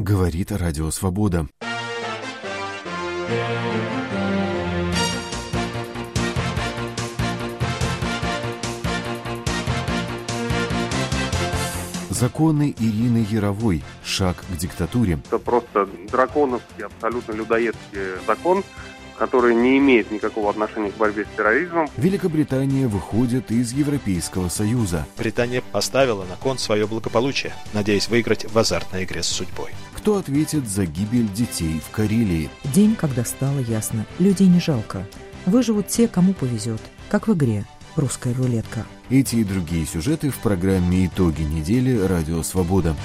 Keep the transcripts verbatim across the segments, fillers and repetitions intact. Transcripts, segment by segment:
Говорит Радио Свобода. Законы Ирины Яровой. Шаг к диктатуре. Это просто драконовский, абсолютно людоедский закон, который не имеет никакого отношения к борьбе с терроризмом. Великобритания выходит из Европейского Союза. Британия поставила на кон свое благополучие, надеясь выиграть в азартной игре с судьбой. Кто ответит за гибель детей в Карелии? День, когда стало ясно, людей не жалко. Выживут те, кому повезет, как в игре «Русская рулетка». Эти и другие сюжеты в программе «Итоги недели» Радио Свобода.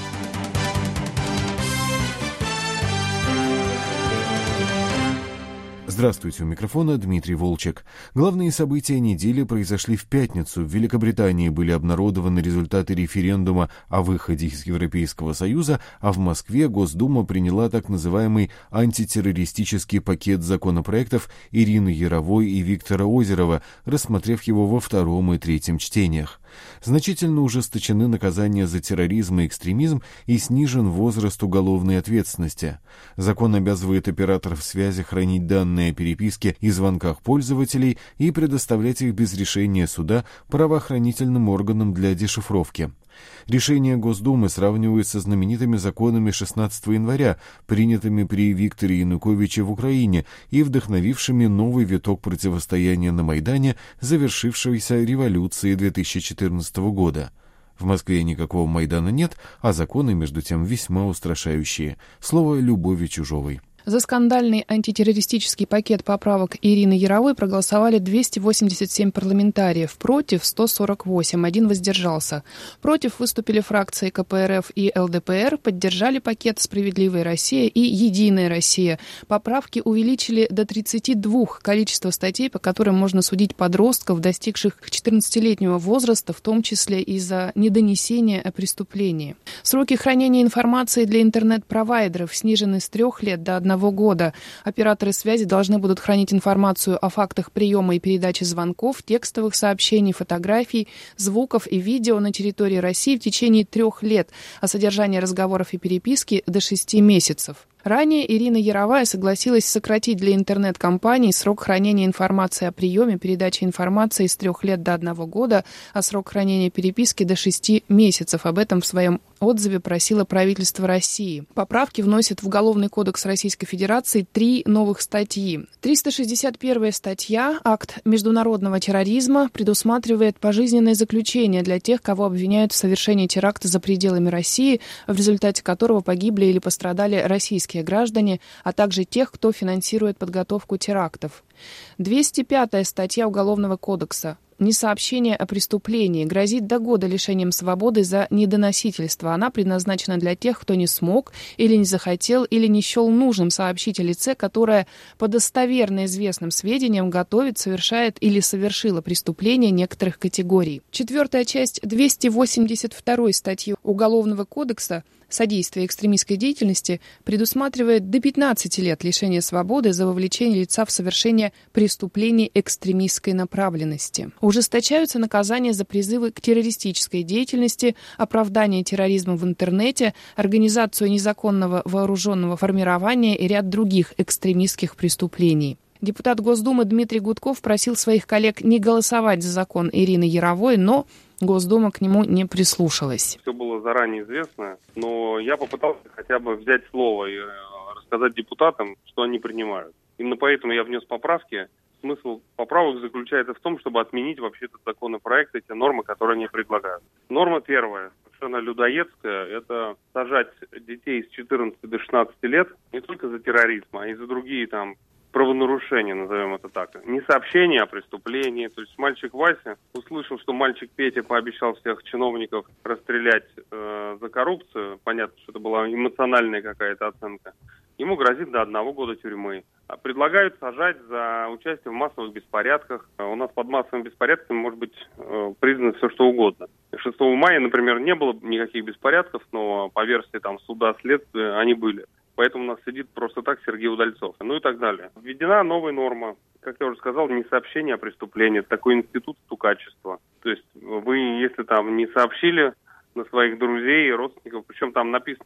Здравствуйте, у микрофона Дмитрий Волчек. Главные события недели произошли в пятницу. В Великобритании были обнародованы результаты референдума о выходе из Европейского Союза, а в Москве Госдума приняла так называемый антитеррористический пакет законопроектов Ирины Яровой и Виктора Озерова, рассмотрев его во втором и третьем чтениях. Значительно ужесточены наказания за терроризм и экстремизм и снижен возраст уголовной ответственности. Закон обязывает операторов связи хранить данные о переписке и звонках пользователей и предоставлять их без решения суда правоохранительным органам для дешифровки. Решение Госдумы сравнивают со знаменитыми законами шестнадцатого января, принятыми при Викторе Януковиче в Украине и вдохновившими новый виток противостояния на Майдане, завершившейся революцией две тысячи четырнадцатого года. В Москве никакого Майдана нет, а законы, между тем, весьма устрашающие. Слово Любови Чужовой. За скандальный антитеррористический пакет поправок Ирины Яровой проголосовали двести восемьдесят семь парламентариев, против сто сорок восемь, один воздержался. Против выступили фракции ка пэ эр эф и эл дэ пэ эр, поддержали пакет «Справедливая Россия» и «Единая Россия». Поправки увеличили до тридцати двух количество статей, по которым можно судить подростков, достигших четырнадцатилетнего возраста, в том числе из-за недонесения о преступлении. Сроки хранения информации для интернет-провайдеров снижены с трех лет до одного года. Операторы связи должны будут хранить информацию о фактах приема и передачи звонков, текстовых сообщений, фотографий, звуков и видео на территории России в течение трех лет, а содержание разговоров и переписки до шести месяцев. Ранее Ирина Яровая согласилась сократить для интернет-компаний срок хранения информации о приеме, передаче информации с трех лет до одного года, а срок хранения переписки до шести месяцев. Об этом в своем отзыве просило правительство России. Поправки вносят в Уголовный кодекс Российской Федерации три новых статьи. триста шестьдесят первая статья «Акт международного терроризма» предусматривает пожизненное заключение для тех, кого обвиняют в совершении теракта за пределами России, в результате которого погибли или пострадали российские граждане, а также тех, кто финансирует подготовку терактов. двести пятая статья Уголовного кодекса. Несообщение о преступлении грозит до года лишением свободы за недоносительство. Она предназначена для тех, кто не смог или не захотел или не счел нужным сообщить о лице, которое по достоверно известным сведениям готовит, совершает или совершило преступление некоторых категорий. Четвертая часть двести восемьдесят второй статьи Уголовного кодекса «Содействие экстремистской деятельности» предусматривает до пятнадцати лет лишения свободы за вовлечение лица в совершение преступлений экстремистской направленности. Ужесточаются наказания за призывы к террористической деятельности, оправдание терроризма в интернете, организацию незаконного вооруженного формирования и ряд других экстремистских преступлений. Депутат Госдумы Дмитрий Гудков просил своих коллег не голосовать за закон Ирины Яровой, но Госдума к нему не прислушалась. Все было заранее известно, но я попытался хотя бы взять слово и рассказать депутатам, что они принимают. Именно поэтому я внес поправки. Смысл поправок заключается в том, чтобы отменить вообще этот законопроект, эти нормы, которые они предлагают. Норма первая, совершенно людоедская, это сажать детей с четырнадцати до шестнадцати лет не только за терроризм, а и за другие там правонарушения, назовем это так. Не сообщение о преступлении. То есть мальчик Вася услышал, что мальчик Петя пообещал всех чиновников расстрелять э, за коррупцию. Понятно, что это была эмоциональная какая-то оценка. Ему грозит до одного года тюрьмы. А предлагают сажать за участие в массовых беспорядках. У нас под массовыми беспорядками может быть э, признано все, что угодно. шестого мая, например, не было никаких беспорядков, но по версии там, суда, следствия они были. Поэтому у нас сидит просто так Сергей Удальцов. Ну и так далее. Введена новая норма. Как я уже сказал, не сообщение о преступлении. Это такой институт стукачества. То есть вы, если там не сообщили на своих друзей и родственников, причем там написано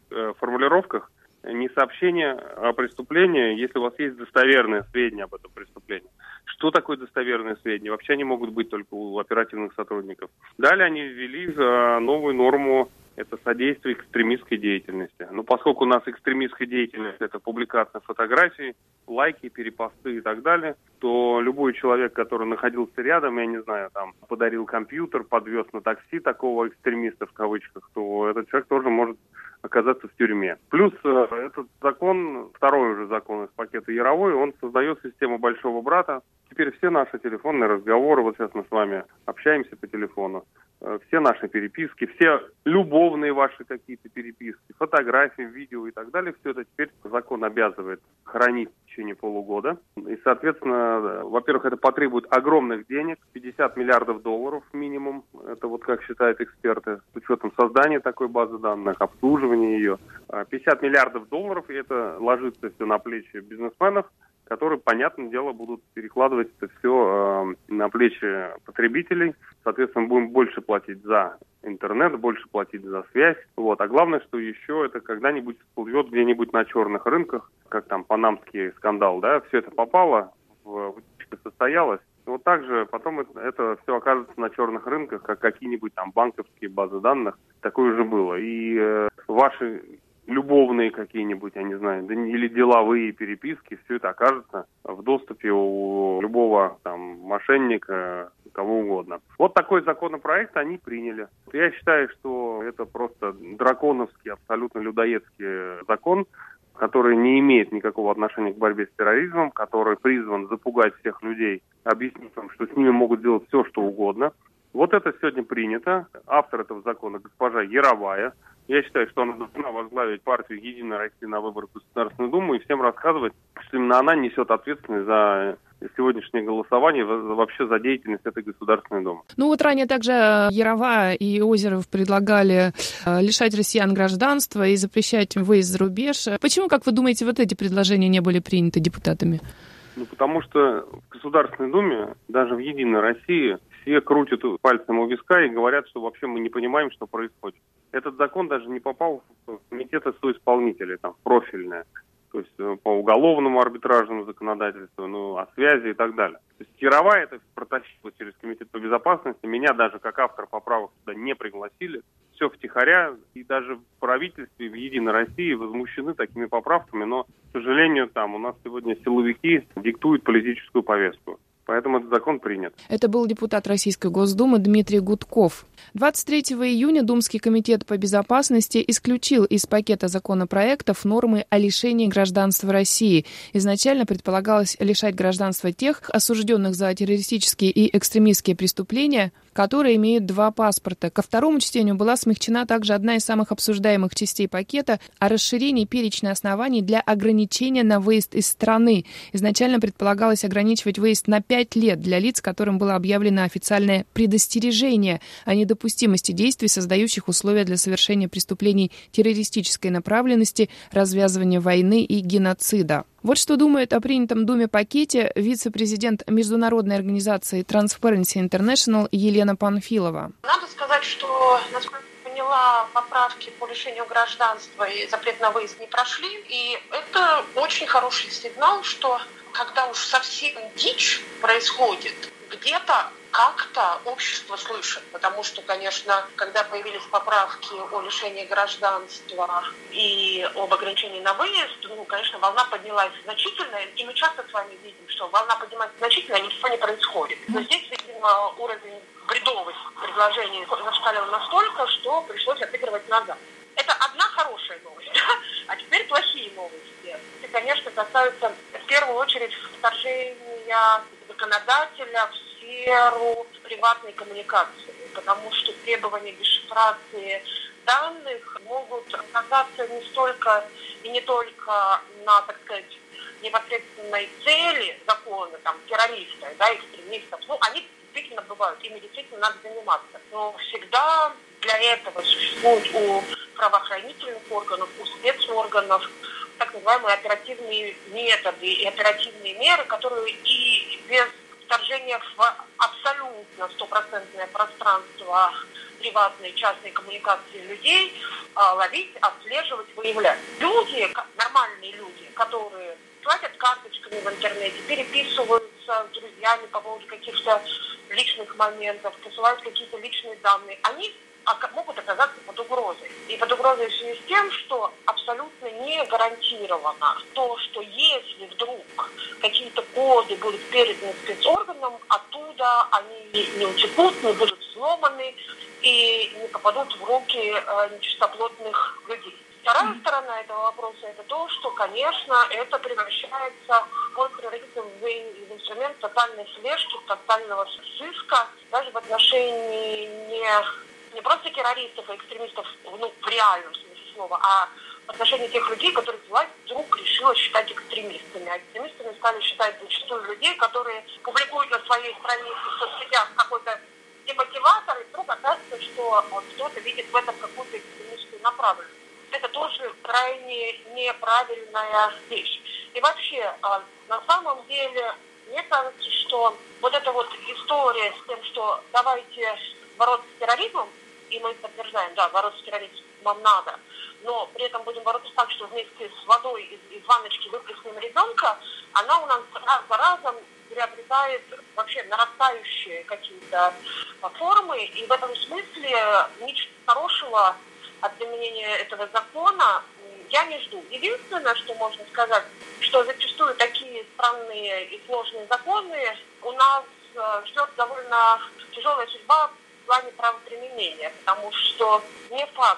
э, формулировках не сообщение о преступлении, если у вас есть достоверные сведения об этом преступлении. Что такое достоверные сведения? Вообще они могут быть только у оперативных сотрудников. Далее они ввели э, новую норму, это содействие экстремистской деятельности. Но поскольку у нас экстремистская деятельность – это публикация фотографий, лайки, перепосты и так далее, то любой человек, который находился рядом, я не знаю, там, подарил компьютер, подвез на такси такого экстремиста в кавычках, то этот человек тоже может оказаться в тюрьме. Плюс э, этот закон, второй уже закон из пакета Яровой, он создает систему большого брата. Теперь все наши телефонные разговоры, вот сейчас мы с вами общаемся по телефону, э, все наши переписки, все любовные ваши какие-то переписки, фотографии, видео и так далее, все это теперь закон обязывает хранить в течение полугода. И, соответственно, во-первых, это потребует огромных денег, пятьдесят миллиардов долларов минимум, это вот как считают эксперты, с учетом создания такой базы данных, обслуживания ее. пятьдесят миллиардов долларов, и это ложится все на плечи бизнесменов, которые, понятное дело, будут перекладывать это все э, на плечи потребителей. Соответственно, будем больше платить за интернет, больше платить за связь. Вот. А главное, что еще это когда-нибудь всплывет где-нибудь на черных рынках, как там панамский скандал, да, все это попало, в утечка состоялась. Вот так же потом это, это все окажется на черных рынках, как какие-нибудь там банковские базы данных. Такое уже было. И э, ваши любовные какие-нибудь, я не знаю, или деловые переписки, все это окажется в доступе у любого там мошенника, кого угодно. Вот такой законопроект они приняли. Я считаю, что это просто драконовский, абсолютно людоедский закон, который не имеет никакого отношения к борьбе с терроризмом, который призван запугать всех людей, объяснить им, что с ними могут делать все, что угодно. Вот это сегодня принято. Автор этого закона госпожа Яровая. Я считаю, что она должна возглавить партию «Единая Россия» на выборах в Государственную Думу и всем рассказывать, что именно она несет ответственность за сегодняшнее голосование, вообще за деятельность этой Государственной Думы. Ну вот ранее также Ярова и Озеров предлагали лишать россиян гражданства и запрещать выезд за рубеж. Почему, как вы думаете, вот эти предложения не были приняты депутатами? Ну, потому что в Государственной Думе, даже в «Единой России», все крутят пальцем у виска и говорят, что вообще мы не понимаем, что происходит. Этот закон даже не попал в комитеты соисполнителей, там, профильные, то есть по уголовному арбитражному законодательству, ну, о связи и так далее. То есть Яровая это протащила через комитет по безопасности, меня даже как автор поправок туда не пригласили, все втихаря, и даже в правительстве, в «Единой России» возмущены такими поправками, но, к сожалению, там у нас сегодня силовики диктуют политическую повестку. Поэтому этот закон принят. Это был депутат Российской Госдумы Дмитрий Гудков. двадцать третьего июня Думский комитет по безопасности исключил из пакета законопроектов нормы о лишении гражданства России. Изначально предполагалось лишать гражданства тех, осужденных за террористические и экстремистские преступления, которые имеют два паспорта. Ко второму чтению была смягчена также одна из самых обсуждаемых частей пакета о расширении перечня оснований для ограничения на выезд из страны. Изначально предполагалось ограничивать выезд на пять лет для лиц, которым было объявлено официальное предостережение о недопустимости действий, создающих условия для совершения преступлений террористической направленности, развязывания войны и геноцида. Вот что думает о принятом Думе пакете вице-президент международной организации Transparency International Елена Панфилова. Надо сказать, что, насколько я поняла, поправки по лишению гражданства и запрет на выезд не прошли. И это очень хороший сигнал, что когда уж совсем дичь происходит, где-то как-то общество слышит. Потому что, конечно, когда появились поправки о лишении гражданства и об ограничении на выезд, ну, конечно, волна поднялась значительно. И мы часто с вами видим, что волна поднимается значительно, а ничего не происходит. Но здесь, видимо, уровень бредовых предложений зашкалил настолько, что пришлось отыгрывать назад. Это одна хорошая новость, а теперь плохие новости. И, конечно, касаются в первую очередь вторжения законодателя в сферу приватной коммуникации, потому что требования дешифрации данных могут оказаться не столько и не только на, так сказать, непосредственной цели закона, там, террористов, да, экстремистов. Ну, они действительно бывают, ими действительно надо заниматься. Но всегда для этого существуют у правоохранительных органов, у спецорганов так называемые оперативные методы и оперативные меры, которые и без вторжения в абсолютно стопроцентное пространство приватные, частные коммуникации людей ловить, отслеживать, выявлять. Люди, нормальные люди, которые платят карточками в интернете, переписываются с друзьями по поводу каких-то личных моментов, посылают какие-то личные данные, они могут оказаться под угрозой. И под угрозой в связи с тем, что абсолютно не гарантировано то, что если вдруг какие-то коды будут переданы спецорганам, оттуда они не утекут, не будут сломаны и не попадут в руки э, нечистоплотных людей. Вторая сторона этого вопроса – это то, что, конечно, это превращается, может превратиться в, в инструмент тотальной слежки, тотального сыска, даже в отношении не, не просто террористов и экстремистов, ну, в реальном смысле слова, а в отношении тех людей, которых власть вдруг решила считать экстремистами. А экстремистами стали считать зачастую людей, которые публикуют на своей странице в соцсетях какой-то демотиватор, и вдруг оказывается, что вот, кто-то видит в этом какую-то экстремистскую направленность. Это тоже крайне неправильная вещь. И вообще, на самом деле, мне кажется, что вот эта вот история с тем, что давайте бороться с терроризмом, и мы подтверждаем, да, бороться с терроризмом надо, но при этом будем бороться так, что вместе с водой из, из ванночки выплеснем ребенка, она у нас раз за разом приобретает вообще нарастающие какие-то формы, и в этом смысле ничего хорошего от применения этого закона я не жду. Единственное, что можно сказать, что зачастую такие странные и сложные законы у нас ждет довольно тяжелая судьба в плане правоприменения, потому что не факт,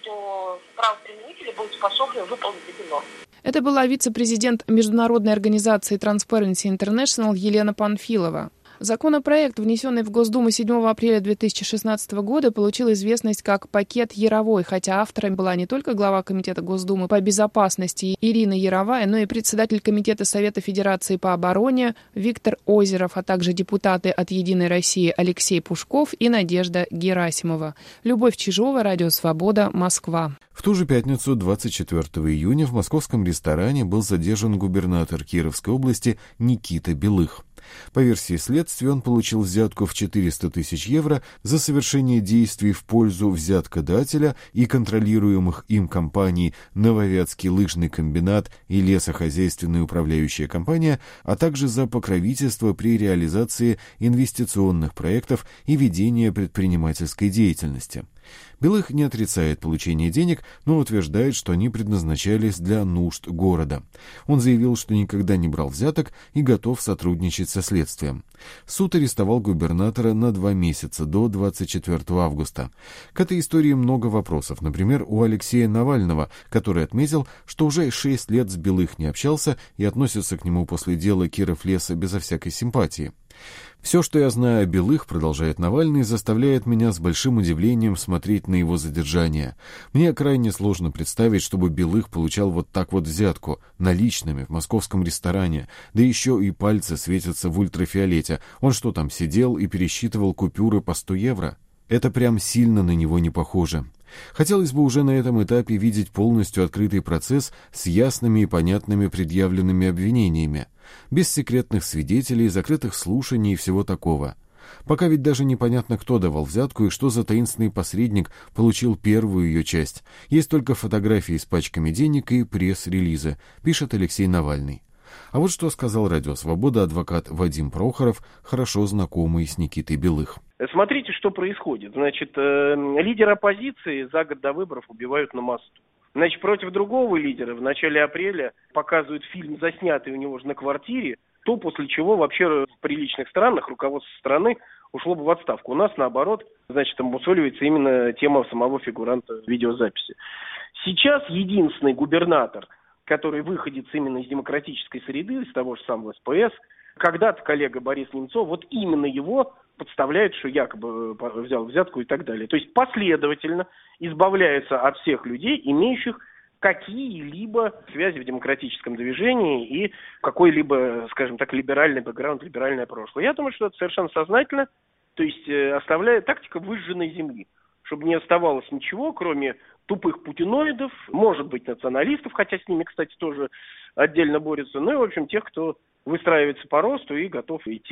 что правоприменители будут способны выполнить эти нормы. Это была вице-президент международной организации Transparency International Елена Панфилова. Законопроект, внесенный в Госдуму седьмого апреля две тысячи шестнадцатого года, получил известность как «Пакет Яровой», хотя автором была не только глава Комитета Госдумы по безопасности Ирина Яровая, но и председатель Комитета Совета Федерации по обороне Виктор Озеров, а также депутаты от «Единой России» Алексей Пушков и Надежда Герасимова. Любовь Чижова, Радио Свобода, Москва. В ту же пятницу, двадцать четвёртого июня, в московском ресторане был задержан губернатор Кировской области Никита Белых. По версии следствия, он получил взятку в четыреста тысяч евро за совершение действий в пользу взяткодателя и контролируемых им компаний «Нововятский лыжный комбинат» и «Лесохозяйственная управляющая компания», а также за покровительство при реализации инвестиционных проектов и ведение предпринимательской деятельности. Белых не отрицает получение денег, но утверждает, что они предназначались для нужд города. Он заявил, что никогда не брал взяток и готов сотрудничать со следствием. Суд арестовал губернатора на два месяца, до двадцать четвёртого августа. К этой истории много вопросов. Например, у Алексея Навального, который отметил, что уже шесть лет с Белых не общался и относится к нему после дела Кировлеса безо всякой симпатии. «Все, что я знаю о Белых, — продолжает Навальный, — заставляет меня с большим удивлением смотреть на его задержание. Мне крайне сложно представить, чтобы Белых получал вот так вот взятку, наличными, в московском ресторане, да еще и пальцы светятся в ультрафиолете. Он что там, сидел и пересчитывал купюры по сто евро? Это прям сильно на него не похоже». Хотелось бы уже на этом этапе видеть полностью открытый процесс с ясными и понятными предъявленными обвинениями, без секретных свидетелей, закрытых слушаний и всего такого. Пока ведь даже непонятно, кто давал взятку и что за таинственный посредник получил первую ее часть. Есть только фотографии с пачками денег и пресс-релизы, пишет Алексей Навальный. А вот что сказал Радио Свобода адвокат Вадим Прохоров, хорошо знакомый с Никитой Белых. Смотрите, что происходит. Значит, э, лидера оппозиции за год до выборов убивают на мосту. Значит, против другого лидера в начале апреля показывают фильм, заснятый у него же на квартире, то, после чего вообще в приличных странах руководство страны ушло бы в отставку. У нас, наоборот, значит, обусловливается именно тема самого фигуранта видеозаписи. Сейчас единственный губернатор, который выходит именно из демократической среды, из того же самого СПС, когда-то коллега Борис Немцов, вот именно его подставляют, что якобы взял взятку и так далее. То есть последовательно избавляются от всех людей, имеющих какие-либо связи в демократическом движении и какой-либо, скажем так, либеральный бэкграунд, либеральное прошлое. Я думаю, что это совершенно сознательно, то есть оставляет тактика выжженной земли, чтобы не оставалось ничего, кроме тупых путиноидов, может быть, националистов, хотя с ними, кстати, тоже отдельно борются, ну и, в общем, тех, кто выстраивается по росту и готов идти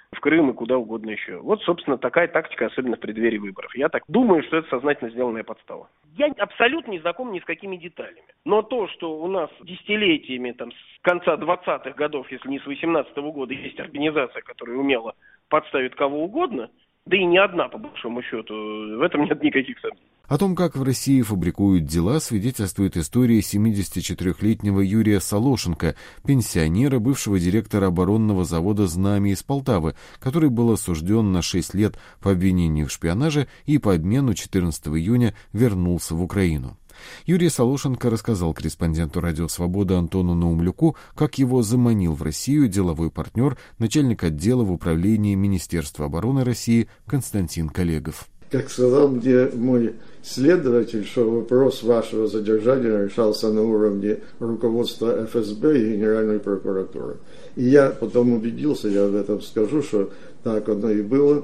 в Крым и куда угодно еще. Вот, собственно, такая тактика, особенно в преддверии выборов. Я так думаю, что это сознательно сделанная подстава. Я абсолютно не знаком ни с какими деталями. Но то, что у нас десятилетиями, там, с конца двадцатых годов, если не с восемнадцатого года, есть организация, которая умела подставить кого угодно, да и не одна, по большому счету, в этом нет никаких сомнений. О том, как в России фабрикуют дела, свидетельствует история семидесятичетырёхлетнего Юрия Солошенко, пенсионера, бывшего директора оборонного завода «Знамя» из Полтавы, который был осужден на шесть лет по обвинению в шпионаже и по обмену четырнадцатого июня вернулся в Украину. Юрий Солошенко рассказал корреспонденту «Радио Свобода» Антону Наумлюку, как его заманил в Россию деловой партнер, начальник отдела в управлении Министерства обороны России Константин Колегов. Как сказал мне мой следователь, что вопрос вашего задержания решался на уровне руководства эф эс бэ и Генеральной прокуратуры. И я потом убедился, я об этом скажу, что так оно и было.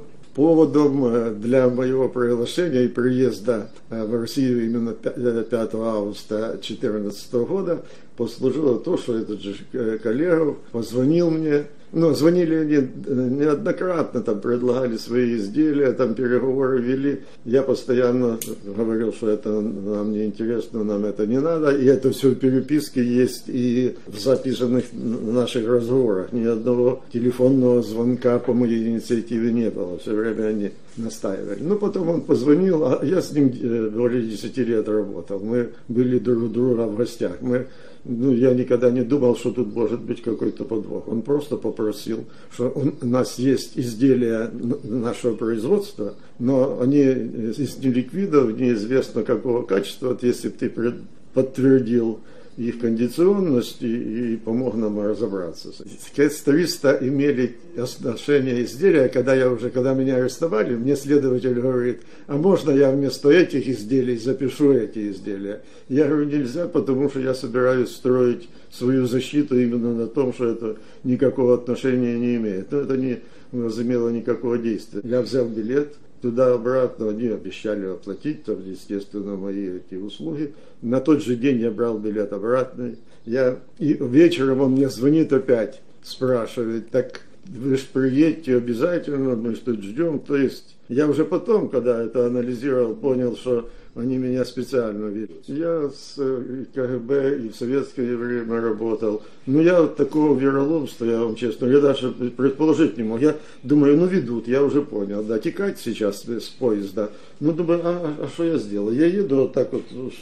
Поводом для моего приглашения и приезда в Россию именно пятого августа две тысячи четырнадцатого года послужило то, что этот же Колегов позвонил мне. Ну, звонили они неоднократно, там предлагали свои изделия, там переговоры вели. Я постоянно говорил, что это нам не интересно, нам это не надо. И это все в переписке есть и в записанных наших разговорах. Ни одного телефонного звонка по моей инициативе не было. Все время они настаивали. Ну, потом он позвонил, а я с ним более десяти лет работал. Мы были друг у друга в гостях. Мы Ну, я никогда не думал, что тут может быть какой-то подвох. Он просто попросил, что у нас есть изделия нашего производства, но они из неликвидов, неизвестно какого качества. Вот если бы ты подтвердил их кондиционность и, и помог нам разобраться. Кэс триста имели отношение изделия, когда я уже, когда меня арестовали, мне следователь говорит, а можно я вместо этих изделий запишу эти изделия? Я говорю, нельзя, потому что я собираюсь строить свою защиту именно на том, что это никакого отношения не имеет. Но это не возымело никакого действия. Я взял билет, туда-обратно, они обещали оплатить, там, естественно, мои эти услуги. На тот же день я брал билет обратный. Я... И вечером он мне звонит опять, спрашивает, так вы же приедете обязательно, мы что ждем. То есть я уже потом, когда это анализировал, понял, что они меня специально ведут. Я с ка гэ бэ и в советское время работал. Но я вот такого вероломства, я вам честно, я даже предположить не мог. Я думаю, ну ведут, я уже понял, да, текать сейчас с поезда. Ну думаю, а, а что я сделал? Я еду вот так вот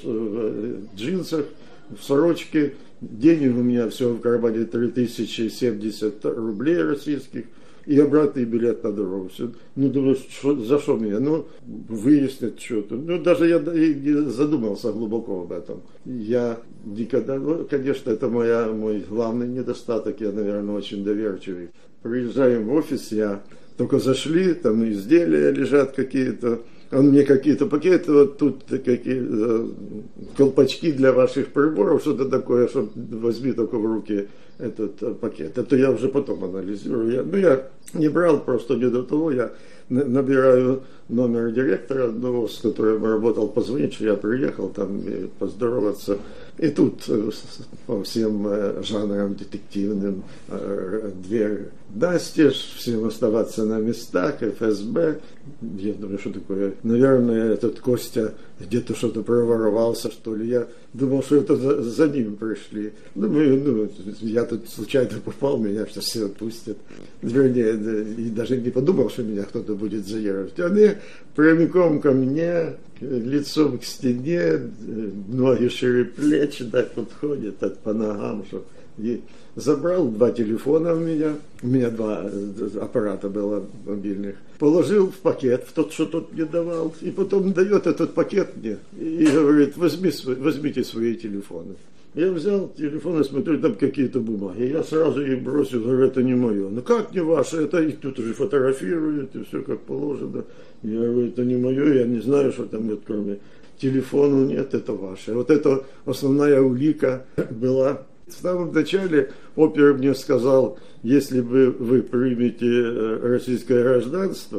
в джинсах, в сорочке. Денег у меня все в кармане три тысячи семьдесят рублей российских. И обратный билет на дорогу. Все. Ну, думаю, что, за что меня? Ну, выяснить что-то. Ну, даже я и не задумался глубоко об этом. Я никогда, ну, конечно, это моя, мой главный недостаток. Я, наверное, очень доверчивый. Приезжаем в офис, я только зашли, там изделия лежат какие-то. Он мне какие-то пакеты, вот тут какие колпачки для ваших приборов, что-то такое, что возьми только в руки этот пакет. Это я уже потом анализирую. Я, ну, я не брал, просто не до того. Я набираю номер директора одного, с которым работал, позвонить, что я приехал там и поздороваться. И тут по всем жанрам детективным дверь настежь, всем оставаться на местах, эф эс бэ. Я думаю, что такое? Наверное, этот Костя где-то что-то проворовался, что ли. Я думал, что это за, за ним пришли. Думаю, ну, я тут случайно попал, меня сейчас все отпустят. Вернее, и даже не подумал, что меня кто-то будет заезжать. Они прямиком ко мне, лицом к стене, ноги шире плеч, так подходит, так по ногам, что... И забрал два телефона у меня, у меня два аппарата было мобильных, положил в пакет, в тот, что тот мне давал, и потом дает этот пакет мне и говорит, возьми, возьмите свои телефоны. Я взял телефон и смотрю, там какие-то бумаги. Я сразу их бросил, говорю, это не мое. Ну как не ваше? Это их тут уже фотографируют, и все как положено. Я говорю, это не мое, я не знаю, что там нет, кроме телефона нет, это ваше. Вот это основная улика была. В самом начале опер мне сказал, если бы вы примете российское гражданство,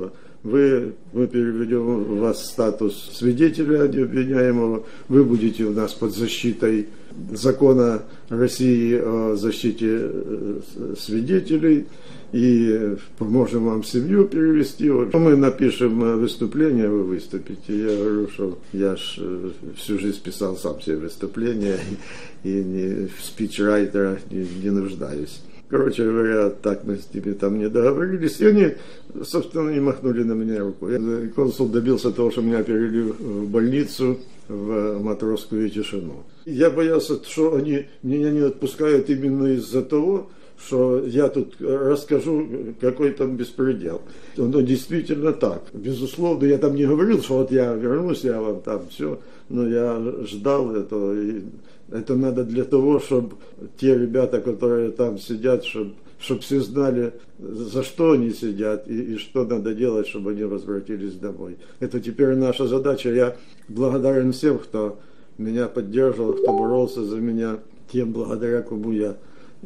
вы, мы переведем вас в статус свидетеля, а не обвиняемого, вы будете у нас под защитой закона России о защите свидетелей, и поможем вам семью перевести. Мы напишем выступление, вы выступите. Я говорю, что я ж всю жизнь писал сам себе выступления, и не в спичрайтера не, не нуждаюсь. Короче говоря, так мы с ними там не договорились, и они, собственно, не махнули на меня рукой. Консул добился того, что меня перевели в больницу, в матросскую тишину. Я боялся, что они меня не отпускают именно из-за того, что я тут расскажу, какой там беспредел. Но действительно так. Безусловно, я там не говорил, что вот я вернусь, я вам там все, но я ждал этого. И это надо для того, чтобы те ребята, которые там сидят, чтобы, чтобы все знали, за что они сидят и, и что надо делать, чтобы они возвратились домой. Это теперь наша задача. Я благодарен всем, кто меня поддерживал, кто боролся за меня, тем, благодаря кому я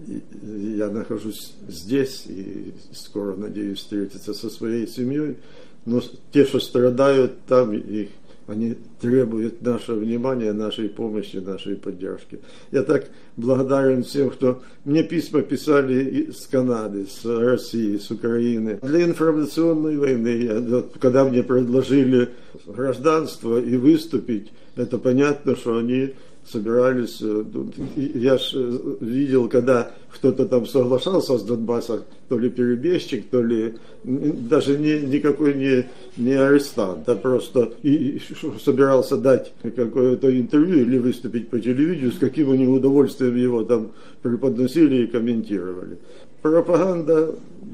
Я нахожусь здесь и скоро, надеюсь, встретиться со своей семьей. Но те, что страдают там, их, они требуют нашего внимания, нашей помощи, нашей поддержки. Я так благодарен всем, кто мне письма писали с Канады, с России, с Украины. Для информационной войны, когда мне предложили гражданство и выступить, это понятно, что они собирались, я ж видел, когда кто-то там соглашался с Донбасса, то ли перебежчик, то ли даже не, никакой не, не арестант, а просто и, и собирался дать какое-то интервью или выступить по телевидению, с каким они удовольствием его там преподносили и комментировали. Пропаганда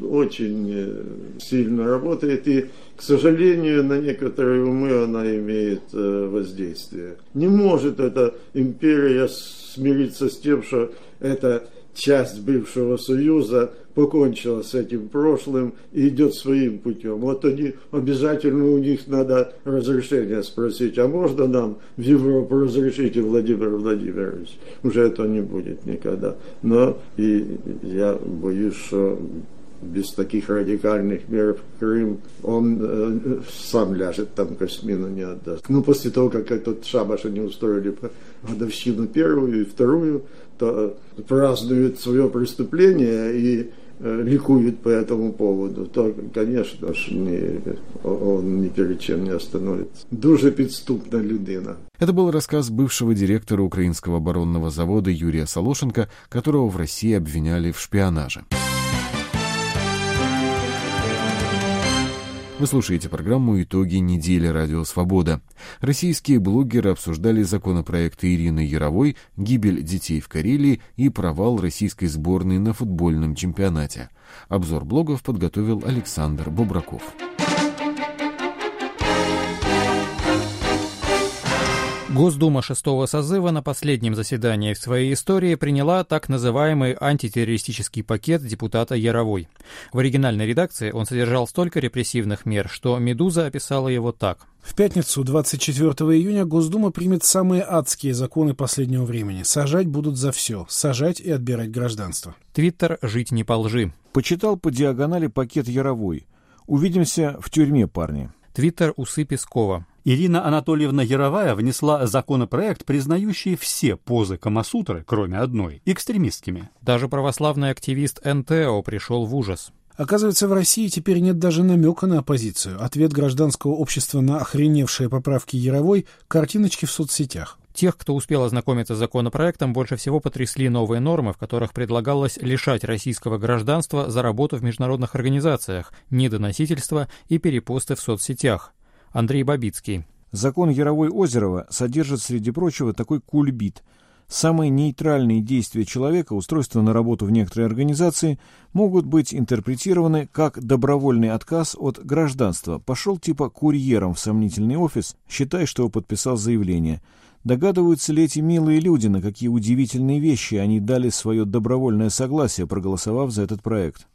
очень сильно работает, и, к сожалению, на некоторые умы она имеет воздействие. Не может эта империя смириться с тем, что эта часть бывшего Союза покончила с этим прошлым и идет своим путем. Вот они, обязательно у них надо разрешение спросить, а можно нам в Европу разрешите, Владимир Владимирович? Уже это не будет никогда. Но и я боюсь, что без таких радикальных мер Крым, он э, сам ляжет там, Космину не отдаст. Ну, после того, как этот шабаш они устроили годовщину первую и вторую, то празднуют свое преступление и э, ликуют по этому поводу, то, конечно ж, не, он ни перед чем не остановится. Дуже підступна людина. Это был рассказ бывшего директора украинского оборонного завода Юрия Солошенко, которого в России обвиняли в шпионаже. Вы слушаете программу «Итоги недели. Радио Свобода». Российские блогеры обсуждали законопроекты Ирины Яровой, гибель детей в Карелии и провал российской сборной на футбольном чемпионате. Обзор блогов подготовил Александр Бобраков. Госдума шестого созыва на последнем заседании в своей истории приняла так называемый антитеррористический пакет депутата Яровой. В оригинальной редакции он содержал столько репрессивных мер, что «Медуза» описала его так. В пятницу, двадцать четвёртого июня, Госдума примет самые адские законы последнего времени. Сажать будут за все. Сажать и отбирать гражданство. Твиттер «Жить не по лжи». Почитал по диагонали пакет Яровой. Увидимся в тюрьме, парни. Твиттер «Усы Пескова». Ирина Анатольевна Яровая внесла законопроект, признающий все позы Камасутры, кроме одной, экстремистскими. Даже православный активист эн тэ о пришел в ужас. Оказывается, в России теперь нет даже намека на оппозицию. Ответ гражданского общества на охреневшие поправки Яровой – картиночки в соцсетях. Тех, кто успел ознакомиться с законопроектом, больше всего потрясли новые нормы, в которых предлагалось лишать российского гражданства за работу в международных организациях, недоносительство и перепосты в соцсетях. Андрей Бабицкий. Закон Яровой-Озерова содержит, среди прочего, такой кульбит. Самые нейтральные действия человека, устройство на работу в некоторой организации, могут быть интерпретированы как добровольный отказ от гражданства. Пошел типа курьером в сомнительный офис, считай, что подписал заявление. Догадываются ли эти милые люди, на какие удивительные вещи они дали свое добровольное согласие, проголосовав за этот проект?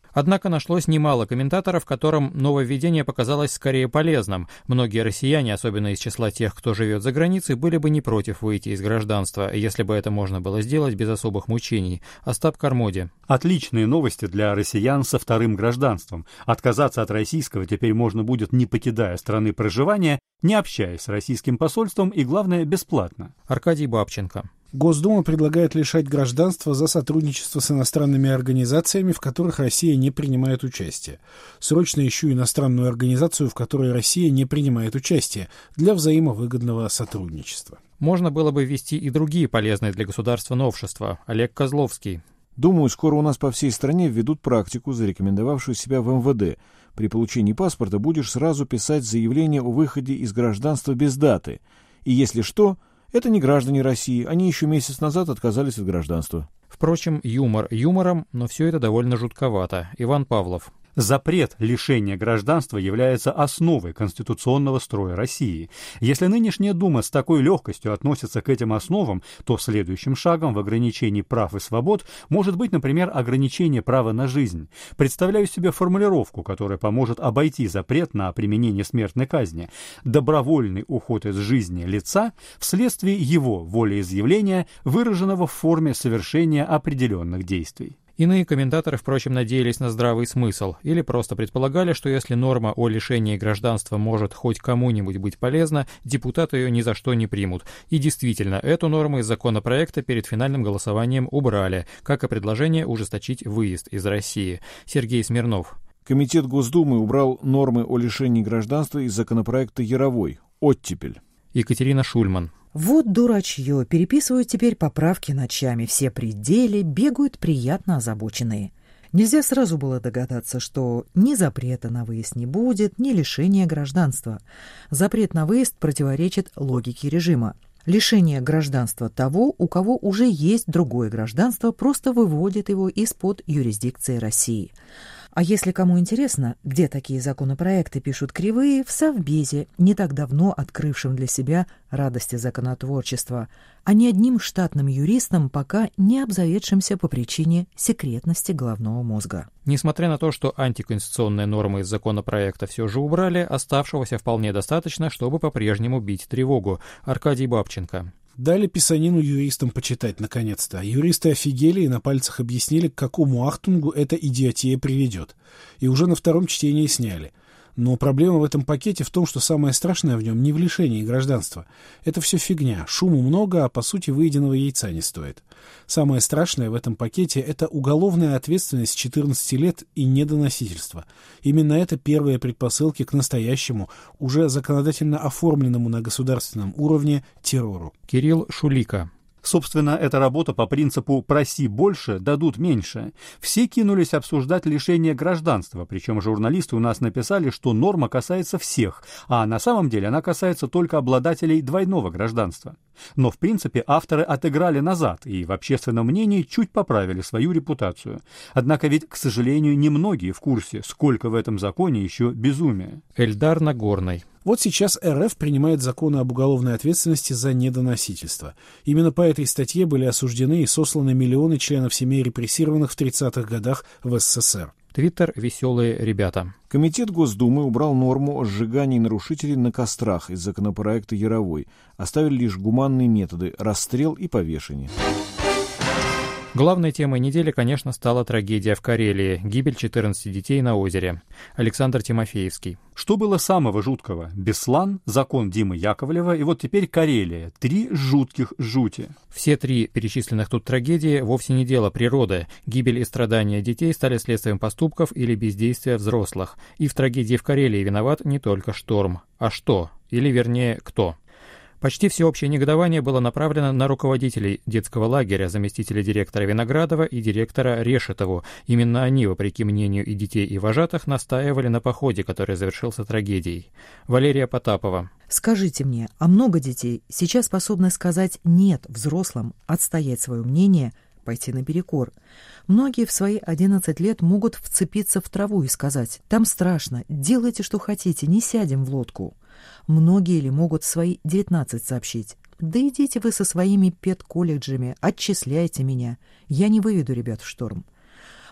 Однако нашлось немало комментаторов, которым нововведение показалось скорее полезным. Многие россияне, особенно из числа тех, кто живет за границей, были бы не против выйти из гражданства, если бы это можно было сделать без особых мучений. Остап Кармоди. Отличные новости для россиян со вторым гражданством. Отказаться от российского теперь можно будет, не покидая страны проживания, не общаясь с российским посольством и, главное, бесплатно. Аркадий Бабченко. Госдума предлагает лишать гражданства за сотрудничество с иностранными организациями, в которых Россия не принимает участие. Срочно ищу иностранную организацию, в которой Россия не принимает участие, для взаимовыгодного сотрудничества. Можно было бы ввести и другие полезные для государства новшества. Олег Козловский. Думаю, скоро у нас по всей стране введут практику, зарекомендовавшую себя в эм вэ дэ. При получении паспорта будешь сразу писать заявление о выходе из гражданства без даты. И если что, это не граждане России, они еще месяц назад отказались от гражданства. Впрочем, юмор юмором, но все это довольно жутковато. Иван Павлов. Запрет лишения гражданства является основой конституционного строя России. Если нынешняя Дума с такой легкостью относится к этим основам, то следующим шагом в ограничении прав и свобод может быть, например, ограничение права на жизнь. Представляю себе формулировку, которая поможет обойти запрет на применение смертной казни. Добровольный уход из жизни лица вследствие его волеизъявления, выраженного в форме совершения определенных действий. Иные комментаторы, впрочем, надеялись на здравый смысл или просто предполагали, что если норма о лишении гражданства может хоть кому-нибудь быть полезна, депутаты ее ни за что не примут. И действительно, эту норму из законопроекта перед финальным голосованием убрали, как и предложение ужесточить выезд из России. Сергей Смирнов. Комитет Госдумы убрал нормы о лишении гражданства из законопроекта Яровой. Оттепель. Екатерина Шульман. Вот дурачье, переписывают теперь поправки ночами, все при деле, бегают приятно озабоченные. Нельзя сразу было догадаться, что ни запрета на выезд не будет, ни лишения гражданства. Запрет на выезд противоречит логике режима. Лишение гражданства того, у кого уже есть другое гражданство, просто выводит его из-под юрисдикции России. А если кому интересно, где такие законопроекты пишут кривые, в Совбезе, не так давно открывшем для себя радости законотворчества, а не одним штатным юристом, пока не обзаведшимся по причине секретности головного мозга. Несмотря на то, что антиконституционные нормы из законопроекта все же убрали, оставшегося вполне достаточно, чтобы по-прежнему бить тревогу. Аркадий Бабченко. Дали писанину юристам почитать, наконец-то. Юристы офигели и на пальцах объяснили, к какому ахтунгу эта идиотия приведет. И уже на втором чтении сняли. Но проблема в этом пакете в том, что самое страшное в нем не в лишении гражданства. Это все фигня. Шуму много, а по сути выеденного яйца не стоит. Самое страшное в этом пакете — это уголовная ответственность с четырнадцати лет и недоносительство. Именно это первые предпосылки к настоящему, уже законодательно оформленному на государственном уровне террору. Кирилл Шулика. Собственно, эта работа по принципу «проси больше, дадут меньше». Все кинулись обсуждать лишение гражданства, причем журналисты у нас написали, что норма касается всех, а на самом деле она касается только обладателей двойного гражданства. Но, в принципе, авторы отыграли назад и в общественном мнении чуть поправили свою репутацию. Однако ведь, к сожалению, немногие в курсе, сколько в этом законе еще безумия. Эльдар Нагорный. Вот сейчас эр эф принимает законы об уголовной ответственности за недоносительство. Именно по этой статье были осуждены и сосланы миллионы членов семей репрессированных в тридцатых годах в эс эс эс эр. Твиттер «Веселые ребята». Комитет Госдумы убрал норму о сжигании нарушителей на кострах из законопроекта Яровой. Оставили лишь гуманные методы – расстрел и повешение. Главной темой недели, конечно, стала трагедия в Карелии, гибель четырнадцати детей на озере. Александр Тимофеевский. Что было самого жуткого? Беслан, закон Димы Яковлева и вот теперь Карелия. Три жутких жути. Все три перечисленных тут трагедии вовсе не дело природы. Гибель и страдания детей стали следствием поступков или бездействия взрослых. И в трагедии в Карелии виноват не только шторм. А что? Или вернее, кто? Почти всеобщее негодование было направлено на руководителей детского лагеря, заместителя директора Виноградова и директора Решетову. Именно они, вопреки мнению и детей, и вожатых, настаивали на походе, который завершился трагедией. Валерия Потапова. Скажите мне, а много детей сейчас способны сказать «нет» взрослым, отстоять свое мнение, пойти наперекор? Многие в свои одиннадцать лет могут вцепиться в траву и сказать «там страшно, делайте, что хотите, не сядем в лодку». Многие ли могут в свои девятнадцать сообщить «да идите вы со своими педколледжами, отчисляйте меня, я не выведу ребят в шторм».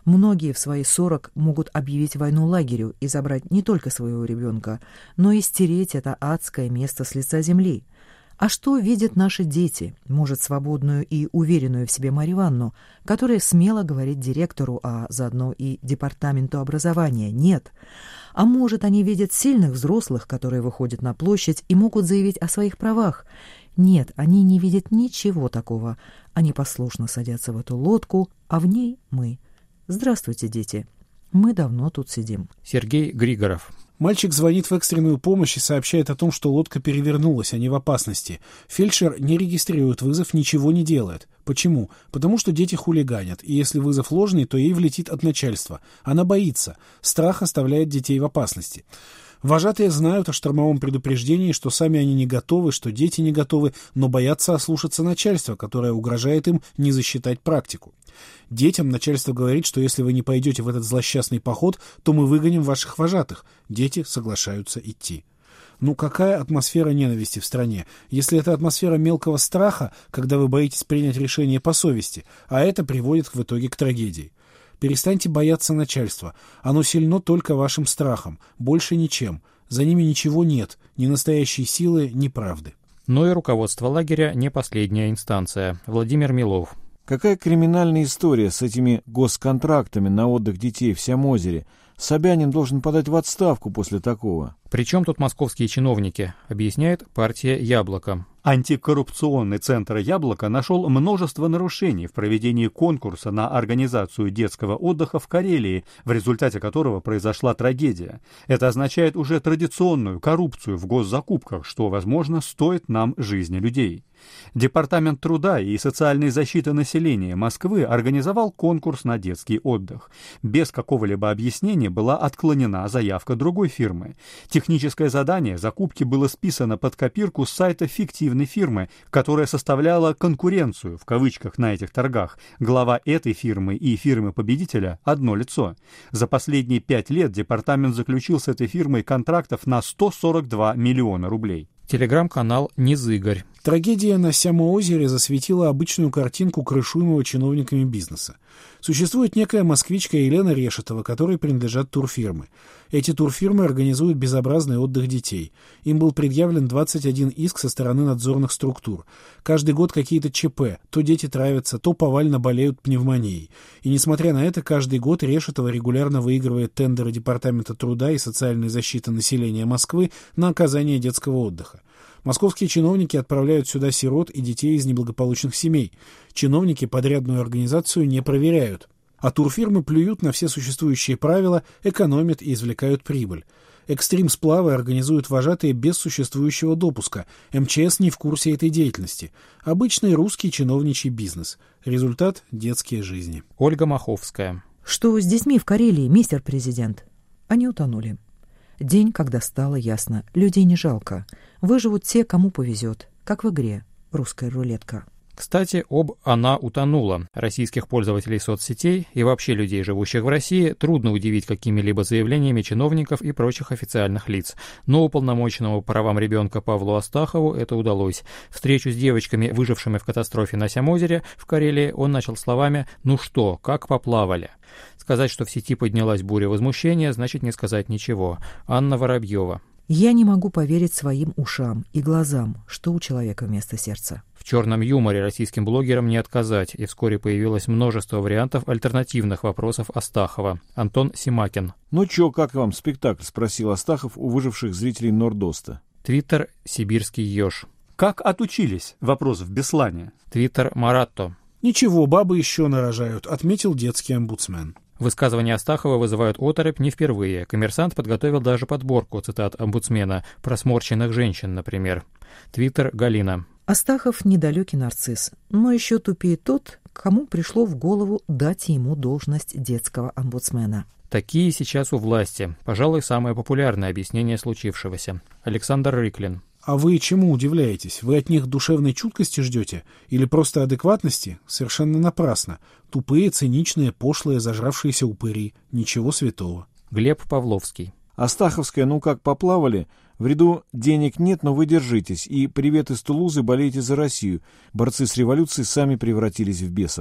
Многие в свои сорок могут объявить войну лагерю и забрать не только своего ребенка, но и стереть это адское место с лица земли. А что видят наши дети? Может, свободную и уверенную в себе Марью Ивановну, которая смело говорит директору, а заодно и департаменту образования «нет». А может, они видят сильных взрослых, которые выходят на площадь и могут заявить о своих правах? Нет, они не видят ничего такого. Они послушно садятся в эту лодку, а в ней мы. Здравствуйте, дети. Мы давно тут сидим. Сергей Григоров. Мальчик звонит в экстренную помощь и сообщает о том, что лодка перевернулась, а не в опасности. Фельдшер не регистрирует вызов, ничего не делает. Почему? Потому что дети хулиганят, и если вызов ложный, то ей влетит от начальства. Она боится. Страх оставляет детей в опасности. Вожатые знают о штормовом предупреждении, что сами они не готовы, что дети не готовы, но боятся ослушаться начальства, которое угрожает им не засчитать практику. Детям начальство говорит, что если вы не пойдете в этот злосчастный поход, то мы выгоним ваших вожатых. Дети соглашаются идти. Ну какая атмосфера ненависти в стране, если это атмосфера мелкого страха, когда вы боитесь принять решение по совести, а это приводит в итоге к трагедии. Перестаньте бояться начальства. Оно сильно только вашим страхом, больше ничем. За ними ничего нет, ни настоящей силы, ни правды. Но и руководство лагеря не последняя инстанция. Владимир Милов. Какая криминальная история с этими госконтрактами на отдых детей в Сямозере? Собянин должен подать в отставку после такого. Причем тут московские чиновники, объясняет партия «Яблоко». Антикоррупционный центр «Яблоко» нашел множество нарушений в проведении конкурса на организацию детского отдыха в Карелии, в результате которого произошла трагедия. Это означает уже традиционную коррупцию в госзакупках, что, возможно, стоит нам жизни людей. Департамент труда и социальной защиты населения Москвы организовал конкурс на детский отдых. Без какого-либо объяснения была отклонена заявка другой фирмы. Техническое задание закупки было списано под копирку с сайта фиктивной фирмы, которая составляла «конкуренцию» в кавычках на этих торгах. Глава этой фирмы и фирмы-победителя – одно лицо. За последние пять лет департамент заключил с этой фирмой контрактов на сто сорок два миллиона рублей. Телеграм-канал «Низыгорь». Трагедия на Сямоозере засветила обычную картинку крышуемого чиновниками бизнеса. Существует некая москвичка Елена Решетова, которой принадлежат турфирмы. Эти турфирмы организуют безобразный отдых детей. Им был предъявлен двадцать один иск со стороны надзорных структур. Каждый год какие-то ЧП. То дети травятся, то повально болеют пневмонией. И несмотря на это, каждый год Решетова регулярно выигрывает тендеры Департамента труда и социальной защиты населения Москвы на оказание детского отдыха. Московские чиновники отправляют сюда сирот и детей из неблагополучных семей. Чиновники подрядную организацию не проверяют. А турфирмы плюют на все существующие правила, экономят и извлекают прибыль. Экстрим-сплавы организуют вожатые без существующего допуска. эм че эс не в курсе этой деятельности. Обычный русский чиновничий бизнес. Результат – детские жизни. Ольга Маховская. Что с детьми в Карелии, мистер президент? Они утонули. День, когда стало ясно, людей не жалко. Выживут те, кому повезет, как в игре «Русская рулетка». Кстати, об «она утонула». Российских пользователей соцсетей и вообще людей, живущих в России, трудно удивить какими-либо заявлениями чиновников и прочих официальных лиц. Но уполномоченному по правам ребенка Павлу Астахову это удалось. Встречу с девочками, выжившими в катастрофе на Сямозере в Карелии, он начал словами «ну что, как поплавали?». Сказать, что в сети поднялась буря возмущения, значит не сказать ничего. Анна Воробьева. Я не могу поверить своим ушам и глазам, что у человека вместо сердца. В черном юморе российским блогерам не отказать, и вскоре появилось множество вариантов альтернативных вопросов Астахова. Антон Симакин. «Ну чё, как вам спектакль?» — спросил Астахов у выживших зрителей Нордоста. Твиттер «Сибирский еж». Как отучились? Вопрос в Беслане. Твиттер «Маратто». «Ничего, бабы еще нарожают», — отметил детский омбудсмен. Высказывания Астахова вызывают оторопь не впервые. «Коммерсант» подготовил даже подборку цитат омбудсмена, про сморщенных женщин, например. Твиттер Галина. Астахов недалекий нарцисс, но еще тупее тот, кому пришло в голову дать ему должность детского омбудсмена. Такие сейчас у власти. Пожалуй, самое популярное объяснение случившегося. Александр Рыклин. А вы чему удивляетесь? Вы от них душевной чуткости ждете? Или просто адекватности? Совершенно напрасно. Тупые, циничные, пошлые, зажравшиеся упыри. Ничего святого. Глеб Павловский. Астаховская, ну как поплавали? В ряду денег нет, но вы держитесь. И привет из Тулузы, болейте за Россию. Борцы с революцией сами превратились в бесов.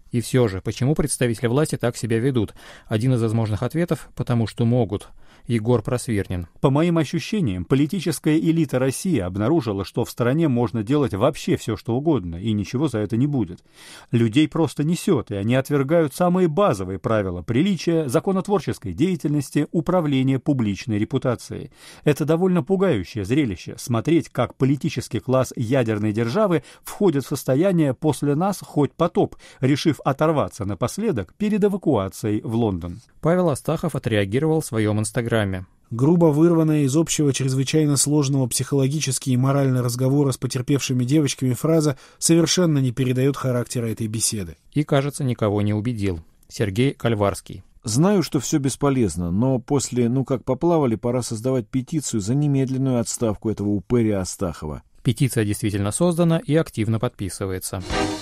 И все же, почему представители власти так себя ведут? Один из возможных ответов – потому что могут. Егор Просвернин. По моим ощущениям, политическая элита России обнаружила, что в стране можно делать вообще все, что угодно, и ничего за это не будет. Людей просто несет, и они отвергают самые базовые правила приличия, законотворческой деятельности, управления публичной репутацией. Это довольно пугающее зрелище – смотреть, как политический класс ядерной державы входит в состояние «после нас хоть потоп», решив оторваться напоследок перед эвакуацией в Лондон. Павел Астахов отреагировал в своем инстаграме. Грубо вырванная из общего чрезвычайно сложного психологически и морально разговора с потерпевшими девочками фраза совершенно не передает характера этой беседы. И, кажется, никого не убедил. Сергей Кальварский. Знаю, что все бесполезно, но после «ну как поплавали» пора создавать петицию за немедленную отставку этого упыря Астахова. Петиция действительно создана и активно подписывается.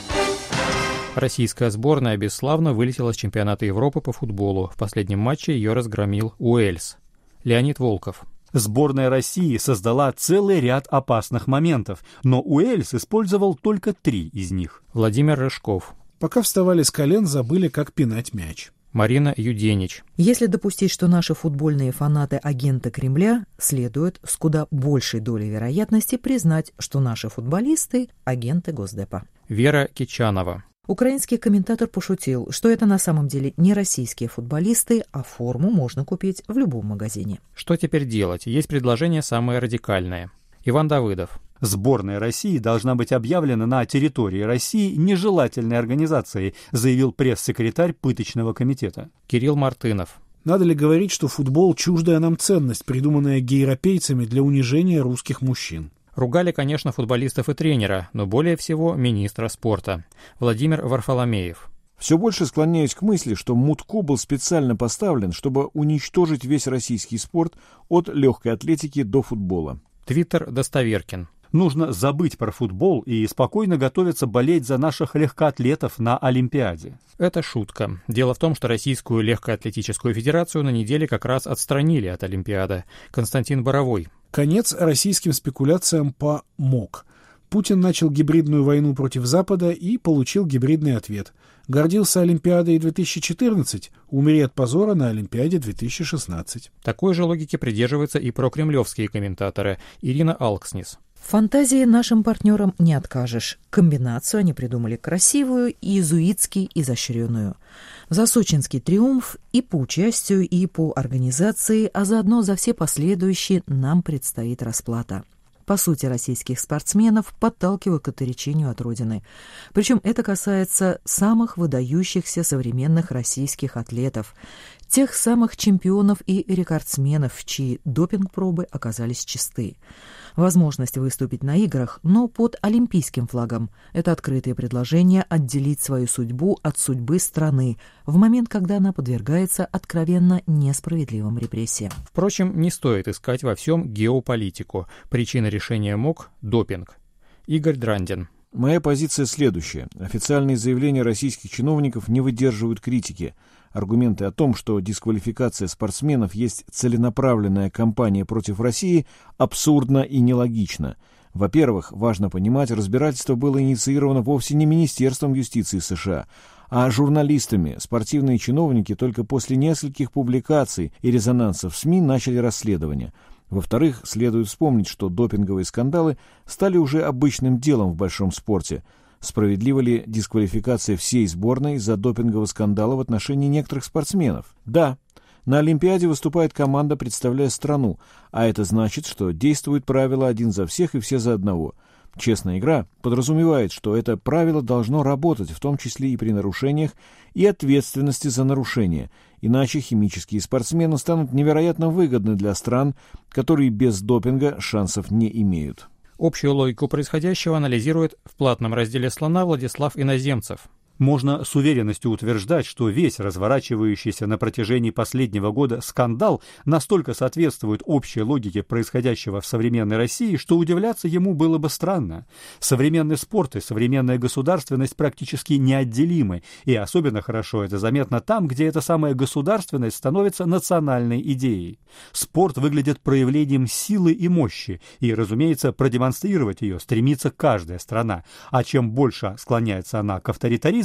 Российская сборная бесславно вылетела с чемпионата Европы по футболу. В последнем матче ее разгромил Уэльс. Леонид Волков. Сборная России создала целый ряд опасных моментов, но Уэльс использовал только три из них. Владимир Рыжков. Пока вставали с колен, забыли, как пинать мяч. Марина Юденич. Если допустить, что наши футбольные фанаты агенты Кремля, следует с куда большей долей вероятности признать, что наши футболисты агенты Госдепа. Вера Кичанова. Украинский комментатор пошутил, что это на самом деле не российские футболисты, а форму можно купить в любом магазине. Что теперь делать? Есть предложение самое радикальное. Иван Давыдов. Сборная России должна быть объявлена на территории России нежелательной организацией, заявил пресс-секретарь пыточного комитета. Кирилл Мартынов. Надо ли говорить, что футбол – чуждая нам ценность, придуманная гейропейцами для унижения русских мужчин? Ругали, конечно, футболистов и тренера, но более всего министра спорта. Владимир Варфоломеев. Все больше склоняюсь к мысли, что Мутко был специально поставлен, чтобы уничтожить весь российский спорт от легкой атлетики до футбола. Твиттер Достоверкин. Нужно забыть про футбол и спокойно готовиться болеть за наших легкоатлетов на Олимпиаде. Это шутка. Дело в том, что Российскую легкоатлетическую федерацию на неделе как раз отстранили от Олимпиады. Константин Боровой. Конец российским спекуляциям по МОК. Путин начал гибридную войну против Запада и получил гибридный ответ. Гордился Олимпиадой две тысячи четырнадцать, умери от позора на Олимпиаде две тысячи шестнадцать. Такой же логики придерживаются и прокремлевские комментаторы. Ирина Алкснис. В фантазии нашим партнерам не откажешь. Комбинацию они придумали красивую, иезуитски изощренную. За сочинский триумф и по участию, и по организации, а заодно за все последующие нам предстоит расплата. По сути, российских спортсменов подталкивают к отречению от родины. Причем это касается самых выдающихся современных российских атлетов, тех самых чемпионов и рекордсменов, чьи допинг-пробы оказались чисты. Возможность выступить на играх, но под олимпийским флагом – это открытое предложение отделить свою судьбу от судьбы страны в момент, когда она подвергается откровенно несправедливым репрессиям. Впрочем, не стоит искать во всем геополитику. Причина решения МОК – допинг. Игорь Драндин. Моя позиция следующая. Официальные заявления российских чиновников не выдерживают критики. Аргументы о том, что дисквалификация спортсменов есть целенаправленная кампания против России, абсурдно и нелогично. Во-первых, важно понимать, разбирательство было инициировано вовсе не Министерством юстиции США, а журналистами. Спортивные чиновники только после нескольких публикаций и резонансов в СМИ начали расследование. Во-вторых, следует вспомнить, что допинговые скандалы стали уже обычным делом в большом спорте. Справедлива ли дисквалификация всей сборной из-за допингового скандала в отношении некоторых спортсменов? Да. На Олимпиаде выступает команда, представляя страну, а это значит, что действует правило «один за всех и все за одного». Честная игра подразумевает, что это правило должно работать, в том числе и при нарушениях, и ответственности за нарушения, иначе химические спортсмены станут невероятно выгодны для стран, которые без допинга шансов не имеют. Общую логику происходящего анализирует в платном разделе «Слона» Владислав Иноземцев. Можно с уверенностью утверждать, что весь разворачивающийся на протяжении последнего года скандал настолько соответствует общей логике происходящего в современной России, что удивляться ему было бы странно. Современный спорт и современная государственность практически неотделимы, и особенно хорошо это заметно там, где эта самая государственность становится национальной идеей. Спорт выглядит проявлением силы и мощи, и, разумеется, продемонстрировать ее стремится каждая страна, а чем больше склоняется она к авторитаризму,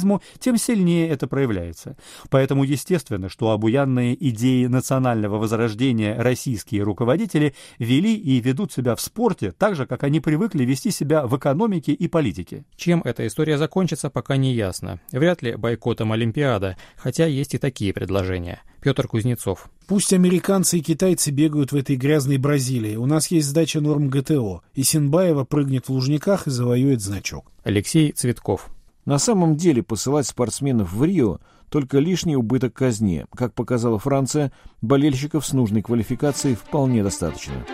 национализму, тем сильнее это проявляется. Поэтому естественно, что обуянные идеи национального возрождения российские руководители вели и ведут себя в спорте так же, как они привыкли вести себя в экономике и политике. Чем эта история закончится, пока не ясно. Вряд ли бойкотом Олимпиада, хотя есть и такие предложения. Петр Кузнецов. Пусть американцы и китайцы бегают в этой грязной Бразилии. У нас есть сдача норм ГТО. И Синбаева прыгнет в Лужниках и завоюет значок. Алексей Цветков. На самом деле посылать спортсменов в Рио только лишний убыток казне. Как показала Франция, болельщиков с нужной квалификацией вполне достаточно.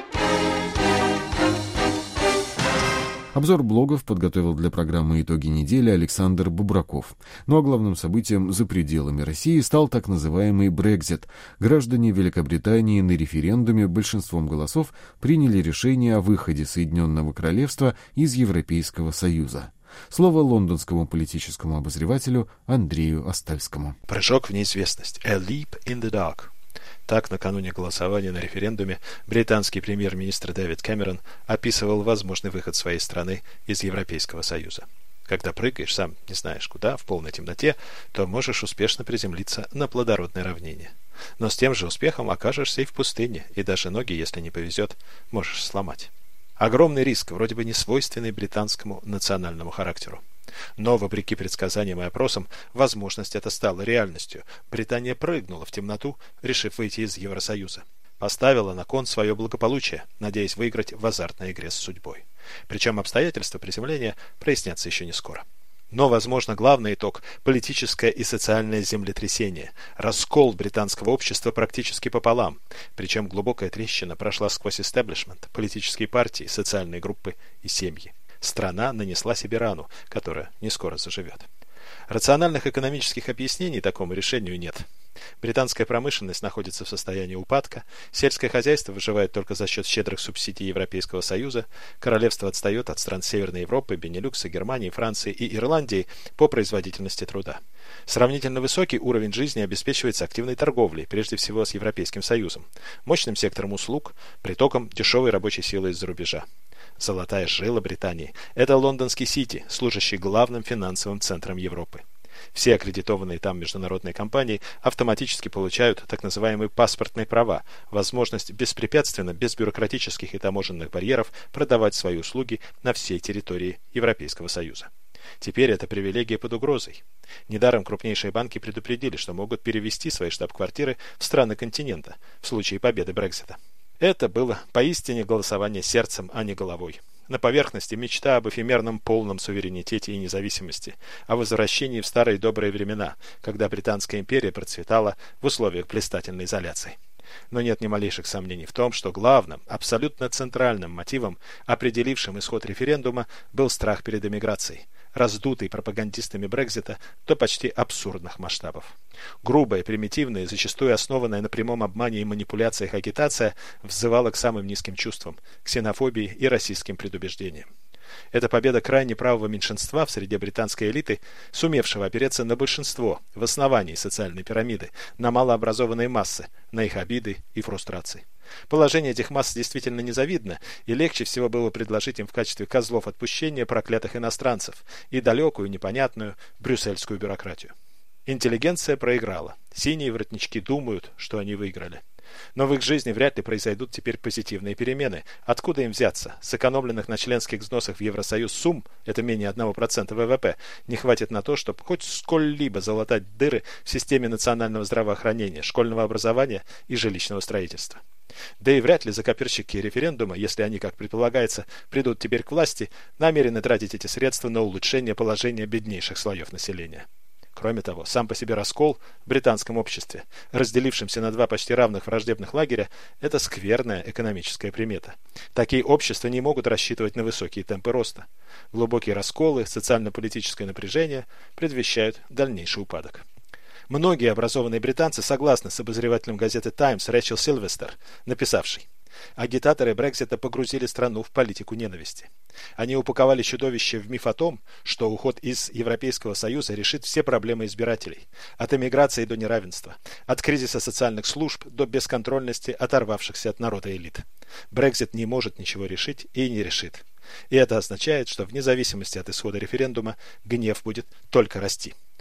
Обзор блогов подготовил для программы «Итоги недели» Александр Бубраков. Ну а главным событием за пределами России стал так называемый Брексит. Граждане Великобритании на референдуме большинством голосов приняли решение о выходе Соединенного Королевства из Европейского Союза. Слово лондонскому политическому обозревателю Андрею Остальскому. Прыжок в неизвестность. A leap in the dark. Так, накануне голосования на референдуме британский премьер-министр Дэвид Кэмерон описывал возможный выход своей страны из Европейского Союза. Когда прыгаешь, сам не знаешь куда, в полной темноте, то можешь успешно приземлиться на плодородное равнине. Но с тем же успехом окажешься и в пустыне, и даже ноги, если не повезет, можешь сломать. Огромный риск, вроде бы не свойственный британскому национальному характеру. Но, вопреки предсказаниям и опросам, возможность эта стала реальностью. Британия прыгнула в темноту, решив выйти из Евросоюза. Поставила на кон свое благополучие, надеясь выиграть в азартной игре с судьбой. Причем обстоятельства приземления прояснятся еще не скоро. Но, возможно, главный итог – политическое и социальное землетрясение, раскол британского общества практически пополам, причем глубокая трещина прошла сквозь истеблишмент, политические партии, социальные группы и семьи. Страна нанесла себе рану, которая не скоро заживет. Рациональных экономических объяснений такому решению нет. Британская промышленность находится в состоянии упадка, сельское хозяйство выживает только за счет щедрых субсидий Европейского Союза, королевство отстает от стран Северной Европы, Бенилюкса, Германии, Франции и Ирландии по производительности труда. Сравнительно высокий уровень жизни обеспечивается активной торговлей, прежде всего с Европейским Союзом, мощным сектором услуг, притоком дешевой рабочей силы из-за рубежа. Золотая жила Британии – это лондонский Сити, служащий главным финансовым центром Европы. Все аккредитованные там международные компании автоматически получают так называемые паспортные права, возможность беспрепятственно, без бюрократических и таможенных барьеров продавать свои услуги на всей территории Европейского Союза. Теперь эта привилегия под угрозой. Недаром крупнейшие банки предупредили, что могут перевести свои штаб-квартиры в страны континента в случае победы Брексита. Это было поистине голосование сердцем, а не головой. На поверхности мечта об эфемерном полном суверенитете и независимости, о возвращении в старые добрые времена, когда Британская империя процветала в условиях блистательной изоляции. Но нет ни малейших сомнений в том, что главным, абсолютно центральным мотивом, определившим исход референдума, был страх перед эмиграцией, раздутый пропагандистами Брексита до почти абсурдных масштабов. Грубая, примитивная, зачастую основанная на прямом обмане и манипуляциях агитация взывала к самым низким чувствам, ксенофобии и расистским предубеждениям. Это победа крайне правого меньшинства в среде британской элиты, сумевшего опереться на большинство в основании социальной пирамиды, на малообразованные массы, на их обиды и фрустрации. Положение этих масс действительно незавидно, и легче всего было предложить им в качестве козлов отпущения проклятых иностранцев и далекую, непонятную брюссельскую бюрократию. Интеллигенция проиграла. Синие воротнички думают, что они выиграли. Но в их жизни вряд ли произойдут теперь позитивные перемены. Откуда им взяться? Сэкономленных на членских взносах в Евросоюз сумм, это менее одного процента ВВП, не хватит на то, чтобы хоть сколь-либо залатать дыры в системе национального здравоохранения, школьного образования и жилищного строительства. Да и вряд ли закоперщики референдума, если они, как предполагается, придут теперь к власти, намерены тратить эти средства на улучшение положения беднейших слоев населения. Кроме того, сам по себе раскол в британском обществе, разделившемся на два почти равных враждебных лагеря, это скверная экономическая примета. Такие общества не могут рассчитывать на высокие темпы роста. Глубокие расколы, социально-политическое напряжение предвещают дальнейший упадок. Многие образованные британцы согласны с обозревателем газеты «Таймс» Рэчел Сильвестер, написавшей: агитаторы Брексита погрузили страну в политику ненависти. Они упаковали чудовище в миф о том, что уход из Европейского Союза решит все проблемы избирателей, от эмиграции до неравенства, от кризиса социальных служб до бесконтрольности оторвавшихся от народа элит. Брексит не может ничего решить и не решит. И это означает, что вне зависимости от исхода референдума гнев будет только расти.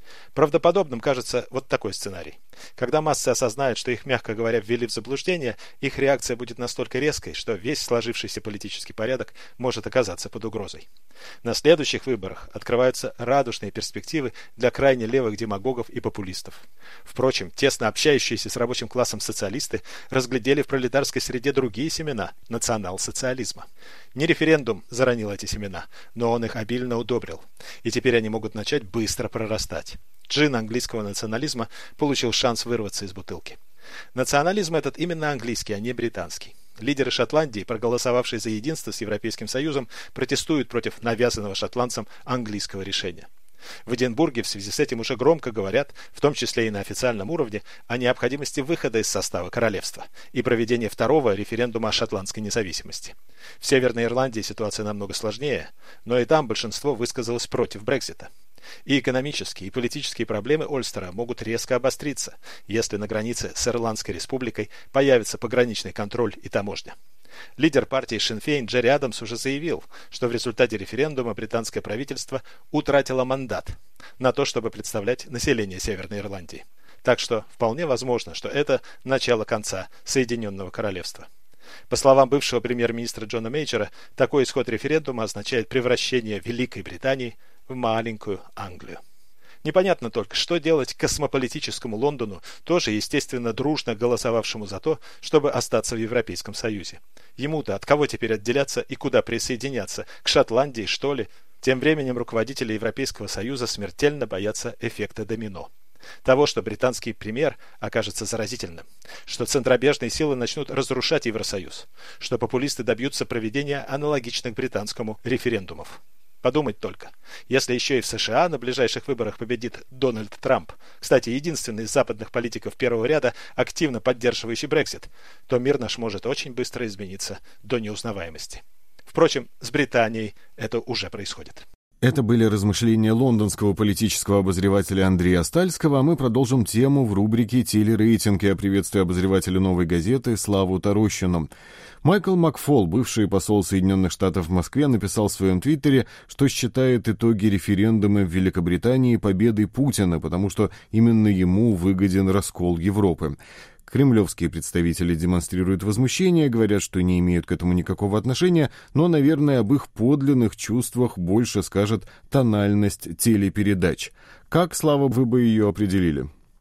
Правдоподобным кажется вот такой сценарий. Когда массы осознают, что их, мягко говоря, ввели в заблуждение, их реакция будет настолько резкой, что весь сложившийся политический порядок может оказаться под угрозой. На следующих выборах открываются радужные перспективы для крайне левых демагогов и популистов. Впрочем, тесно общающиеся с рабочим классом социалисты разглядели в пролетарской среде другие семена национал-социализма. Не референдум заронил эти семена, но он их обильно удобрил, и теперь они могут начать быстро прорастать. Джин английского национализма получил шанс вырваться из бутылки. Национализм этот именно английский, а не британский. Лидеры Шотландии, проголосовавшие за единство с Европейским Союзом, протестуют против навязанного шотландцам английского решения. В Эдинбурге в связи с этим уже громко говорят, в том числе и на официальном уровне, о необходимости выхода из состава королевства и проведения второго референдума о шотландской независимости. В Северной Ирландии ситуация намного сложнее, но и там большинство высказалось против Брексита. И экономические, и политические проблемы Ольстера могут резко обостриться, если на границе с Ирландской республикой появится пограничный контроль и таможня. Лидер партии Шин Фейн Джерри Адамс уже заявил, что в результате референдума британское правительство утратило мандат на то, чтобы представлять население Северной Ирландии. Так что вполне возможно, что это начало конца Соединенного Королевства. По словам бывшего премьер-министра Джона Мейджора, такой исход референдума означает превращение Великой Британии в маленькую Англию. Непонятно только, что делать космополитическому Лондону, тоже, естественно, дружно голосовавшему за то, чтобы остаться в Европейском Союзе. Ему-то от кого теперь отделяться и куда присоединяться? К Шотландии, что ли? Тем временем руководители Европейского Союза смертельно боятся эффекта домино. Того, что британский пример окажется заразительным, что центробежные силы начнут разрушать Евросоюз, что популисты добьются проведения аналогичных британскому референдумов. Подумать только, если еще и в США на ближайших выборах победит Дональд Трамп, кстати, единственный из западных политиков первого ряда, активно поддерживающий Брексит, то мир наш может очень быстро измениться до неузнаваемости. Впрочем, с Британией это уже происходит. Это были размышления лондонского политического обозревателя Андрея Стальского, а мы продолжим тему в рубрике «Телерейтинг». Я приветствую обозревателя «Новой газеты» Славу Тарощину. Майкл Макфол, бывший посол Соединенных Штатов в Москве, написал в своем твиттере, что считает итоги референдума в Великобритании победой Путина, потому что именно ему выгоден раскол Европы. Кремлевские представители демонстрируют возмущение, говорят, что не имеют к этому никакого отношения, но, наверное, об их подлинных чувствах больше скажет тональность телепередач. Как, Слава, вы бы ее определили?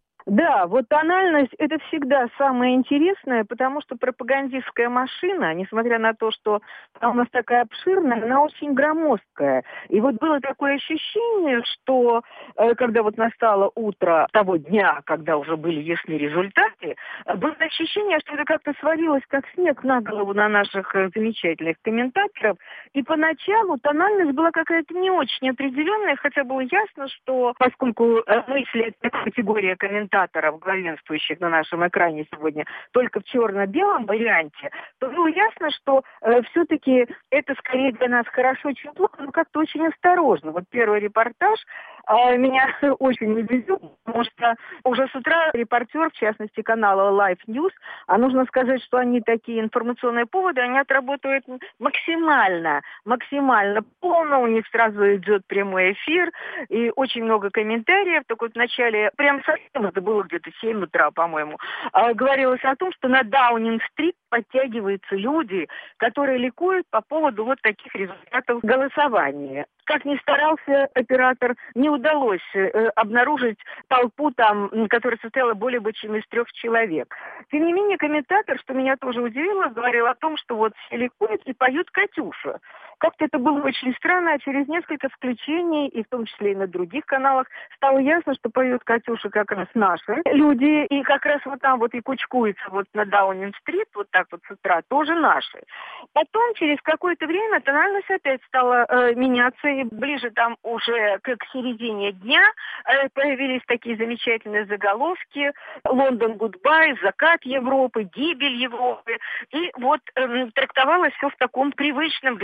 Да, вот тональность – это всегда самое интересное, потому что пропагандистская машина, несмотря на то, что она у нас такая обширная, она очень громоздкая. И вот было такое ощущение, что э, когда вот настало утро того дня, когда уже были ясны результаты, было ощущение, что это как-то свалилось, как снег на голову на наших э, замечательных комментаторов. И поначалу тональность была какая-то не очень определенная, хотя было ясно, что поскольку э, мысли – это категория комментаторов, главенствующих на нашем экране сегодня только в черно-белом варианте, то было ясно, что э, все-таки это скорее для нас хорошо, чем плохо, но как-то очень осторожно. Вот первый репортаж э, меня очень удивил, потому что уже с утра репортер, в частности канала Life News, а нужно сказать, что они такие информационные поводы, они отработают максимально, максимально полно, у них сразу идет прямой эфир, и очень много комментариев, так вот вначале прям совсем это было где-то семь утра, по-моему, а, говорилось о том, что на Даунинг-стрит подтягиваются люди, которые ликуют по поводу вот таких результатов голосования. Как ни старался оператор, не удалось э, обнаружить толпу там, которая состояла более бы чем из трех человек. Тем не менее, комментатор, что меня тоже удивило, говорил о том, что вот все ликуют и поют «Катюша». Как-то это было очень странно, а через несколько включений, и в том числе и на других каналах, стало ясно, что поют «Катюша» как раз наши люди, и как раз вот там вот и кучкуются вот на Даунинг-стрит, вот так вот с утра, тоже наши. Потом, через какое-то время, тональность опять стала э, меняться, и ближе там уже к, к середине дня э, появились такие замечательные заголовки: «Лондон гудбай», «Закат Европы», «Гибель Европы». И вот э, трактовалось все в таком привычном для нас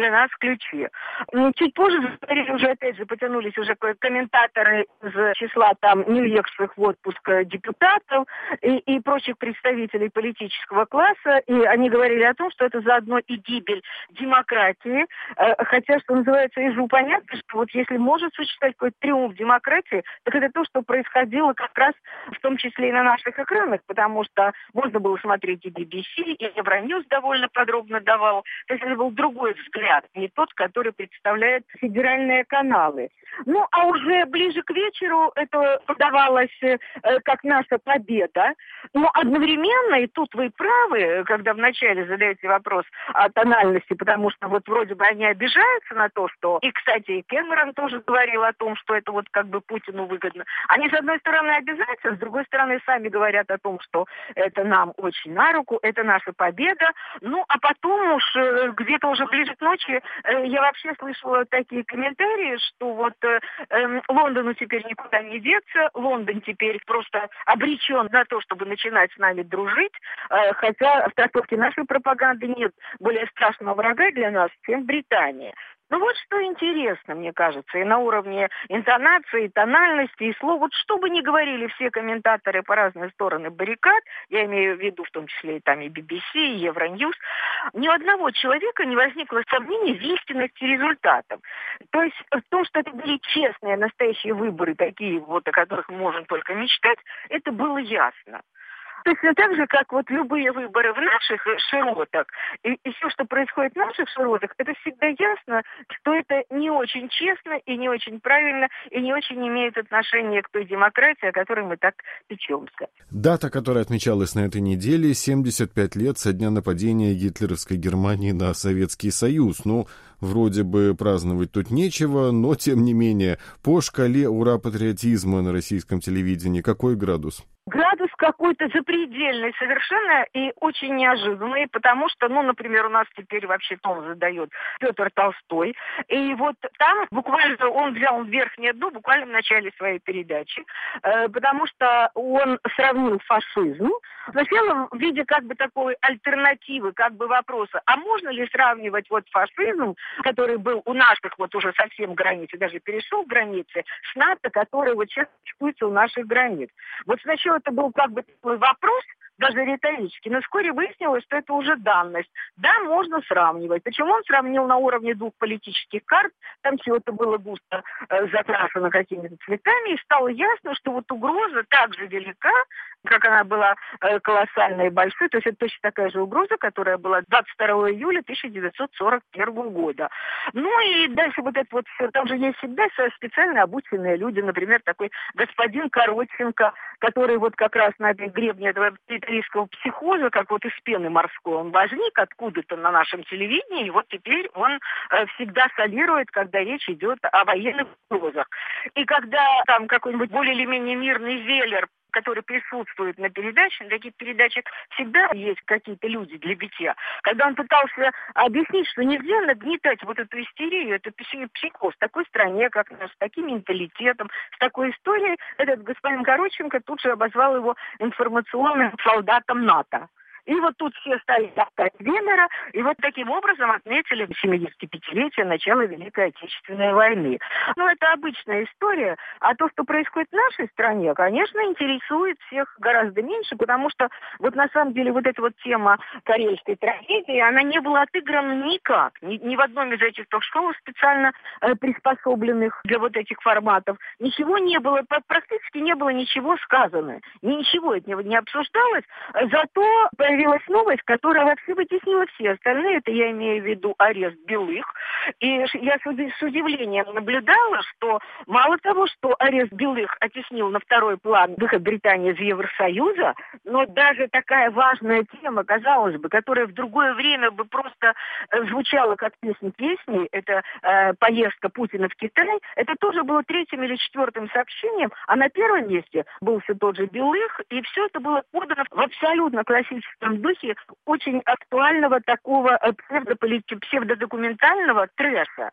ключе. Чуть позже заговорили уже, опять же, потянулись уже комментаторы из числа там не уехавших в отпуск депутатов и, и прочих представителей политического класса, и они говорили о том, что это заодно и гибель демократии, хотя, что называется, ежу понятно, что вот если может существовать какой-то триумф демократии, так это то, что происходило как раз в том числе и на наших экранах, потому что можно было смотреть и би би си, и Евроньюз довольно подробно давал. То есть это был другой взгляд, не тот, который представляет федеральные каналы. Ну, а уже ближе к вечеру это подавалось э, как наша победа. Но одновременно, и тут вы правы, когда вначале задаете вопрос о тональности, потому что вот вроде бы они обижаются на то, что... И, кстати, и Кэмерон тоже говорил о том, что это вот как бы Путину выгодно. Они, с одной стороны, обязательно, с другой стороны, сами говорят о том, что это нам очень на руку, это наша победа. Ну, а потом уж э, где-то уже ближе к ночи э, я вообще слышала такие комментарии, что вот э, э, Лондону теперь никуда не деться, Лондон теперь просто обречен на то, чтобы начинать с нами дружить, э, хотя в трактовке нашей пропаганды нет более страшного врага для нас, чем Британия. Ну вот что интересно, мне кажется, и на уровне интонации, тональности и слов. Вот что бы ни говорили все комментаторы по разные стороны баррикад, я имею в виду в том числе и там и би би си, и Евроньюз, ни у одного человека не возникло сомнений в истинности результатов. То есть в том, что это были честные, настоящие выборы, такие вот, о которых мы можем только мечтать, это было ясно. Точно так же, как вот любые выборы в наших широтах, и, и все, что происходит в наших широтах, это всегда ясно, что это не очень честно и не очень правильно, и не очень имеет отношения к той демократии, о которой мы так печемся. Дата, которая отмечалась на этой неделе, семьдесят пять лет со дня нападения гитлеровской Германии на Советский Союз. Ну, вроде бы праздновать тут нечего, но, тем не менее, по шкале ура-патриотизма на российском телевидении какой градус? Градус какой-то запредельный совершенно и очень неожиданный, потому что, ну, например, у нас теперь вообще тон задает Петр Толстой, и вот там буквально он взял верхнее дно буквально в начале своей передачи, э, потому что он сравнил фашизм, сначала в виде как бы такой альтернативы, как бы вопроса, а можно ли сравнивать вот фашизм, который был у наших вот уже совсем границ, даже перешел границы, с НАТО, который вот сейчас чекуется у наших границ. Вот сначала это был как бы такой вопрос, даже риторический, но вскоре выяснилось, что это уже данность. Да, можно сравнивать. Причем он сравнил на уровне двух политических карт, там все это было густо э, закрашено какими-то цветами, и стало ясно, что вот угроза так же велика, как она была э, колоссальной и большой, то есть это точно такая же угроза, которая была двадцать второго июля тысяча девятьсот сорок первого года. Ну и дальше вот это вот все, там же есть всегда специально обученные люди, например, такой господин Коротченко, который вот как раз на этой гребне этого итальянского психоза, как вот из пены морской, он возник откуда-то на нашем телевидении, и вот теперь он э, всегда солирует, когда речь идет о военных угрозах. И когда там какой-нибудь более или менее мирный Веллер, который присутствует на передаче, на таких передачах всегда есть какие-то люди для битья. Когда он пытался объяснить, что нельзя нагнетать вот эту истерию, эту психоз в такой стране, как наш, с таким менталитетом, с такой историей, этот господин Коротченко тут же обозвал его информационным солдатом НАТО. И вот тут все стали топтать Веллера, и вот таким образом отметили семидесятипятилетие начала Великой Отечественной войны. Ну, это обычная история, а то, что происходит в нашей стране, конечно, интересует всех гораздо меньше, потому что вот на самом деле вот эта вот тема карельской трагедии, она не была отыграна никак, ни, ни в одном из этих ток-шоу специально э, приспособленных для вот этих форматов. Ничего не было, практически не было ничего сказано, ничего от него не обсуждалось, зато появилась новость, которая вообще вытеснила все остальные. Это я имею в виду арест Белых. И я с удивлением наблюдала, что мало того, что арест Белых оттеснил на второй план выход Британии из Евросоюза, но даже такая важная тема, казалось бы, которая в другое время бы просто звучала как песня песни, это э, поездка Путина в Китай, это тоже было третьим или четвертым сообщением, а на первом месте был все тот же Белых, и все это было подано в абсолютно классическом в духе очень актуального такого псевдополитического, псевдодокументального трэша.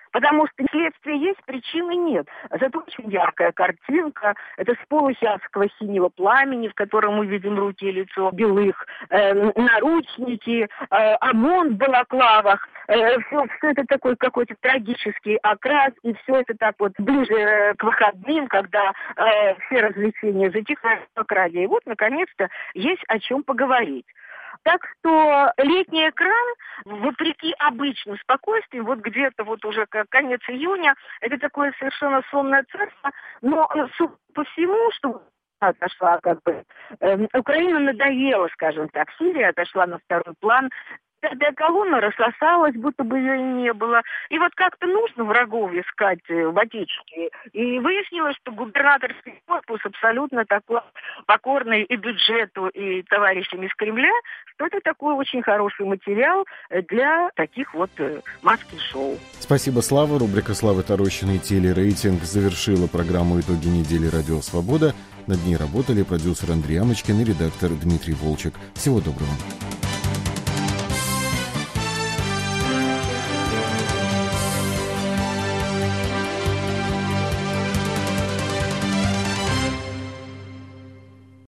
Потому что следствие есть, причины нет. Зато очень яркая картинка. Это сполохи адского синего пламени, в котором мы видим руки и лицо белых, э, наручники, э, ОМОН в балаклавах. Э, все, все это такой какой-то трагический окрас, и все это так вот ближе к выходным, когда э, все развлечения затихают в окраде. И вот, наконец-то, есть о чем поговорить. Так что летний экран, вопреки обычному спокойствию, вот где-то вот уже конец июня, это такое совершенно сонное царство, но, судя по всему, что отошла как бы, э, Украина надоела, скажем так, Сирия отошла на второй план, пятая колонна рассосалась, будто бы ее и не было. И вот как-то нужно врагов искать в Отечестве. И выяснилось, что губернаторский корпус абсолютно такой покорный и бюджету, и товарищам из Кремля, что это такой очень хороший материал для таких вот маски-шоу. Спасибо, Слава. Рубрика Славы Тарощиной «Телерейтинг» завершила программу «Итоги недели. Радио Свобода». Над ней работали продюсер Андрей Амочкин и редактор Дмитрий Волчек. Всего доброго.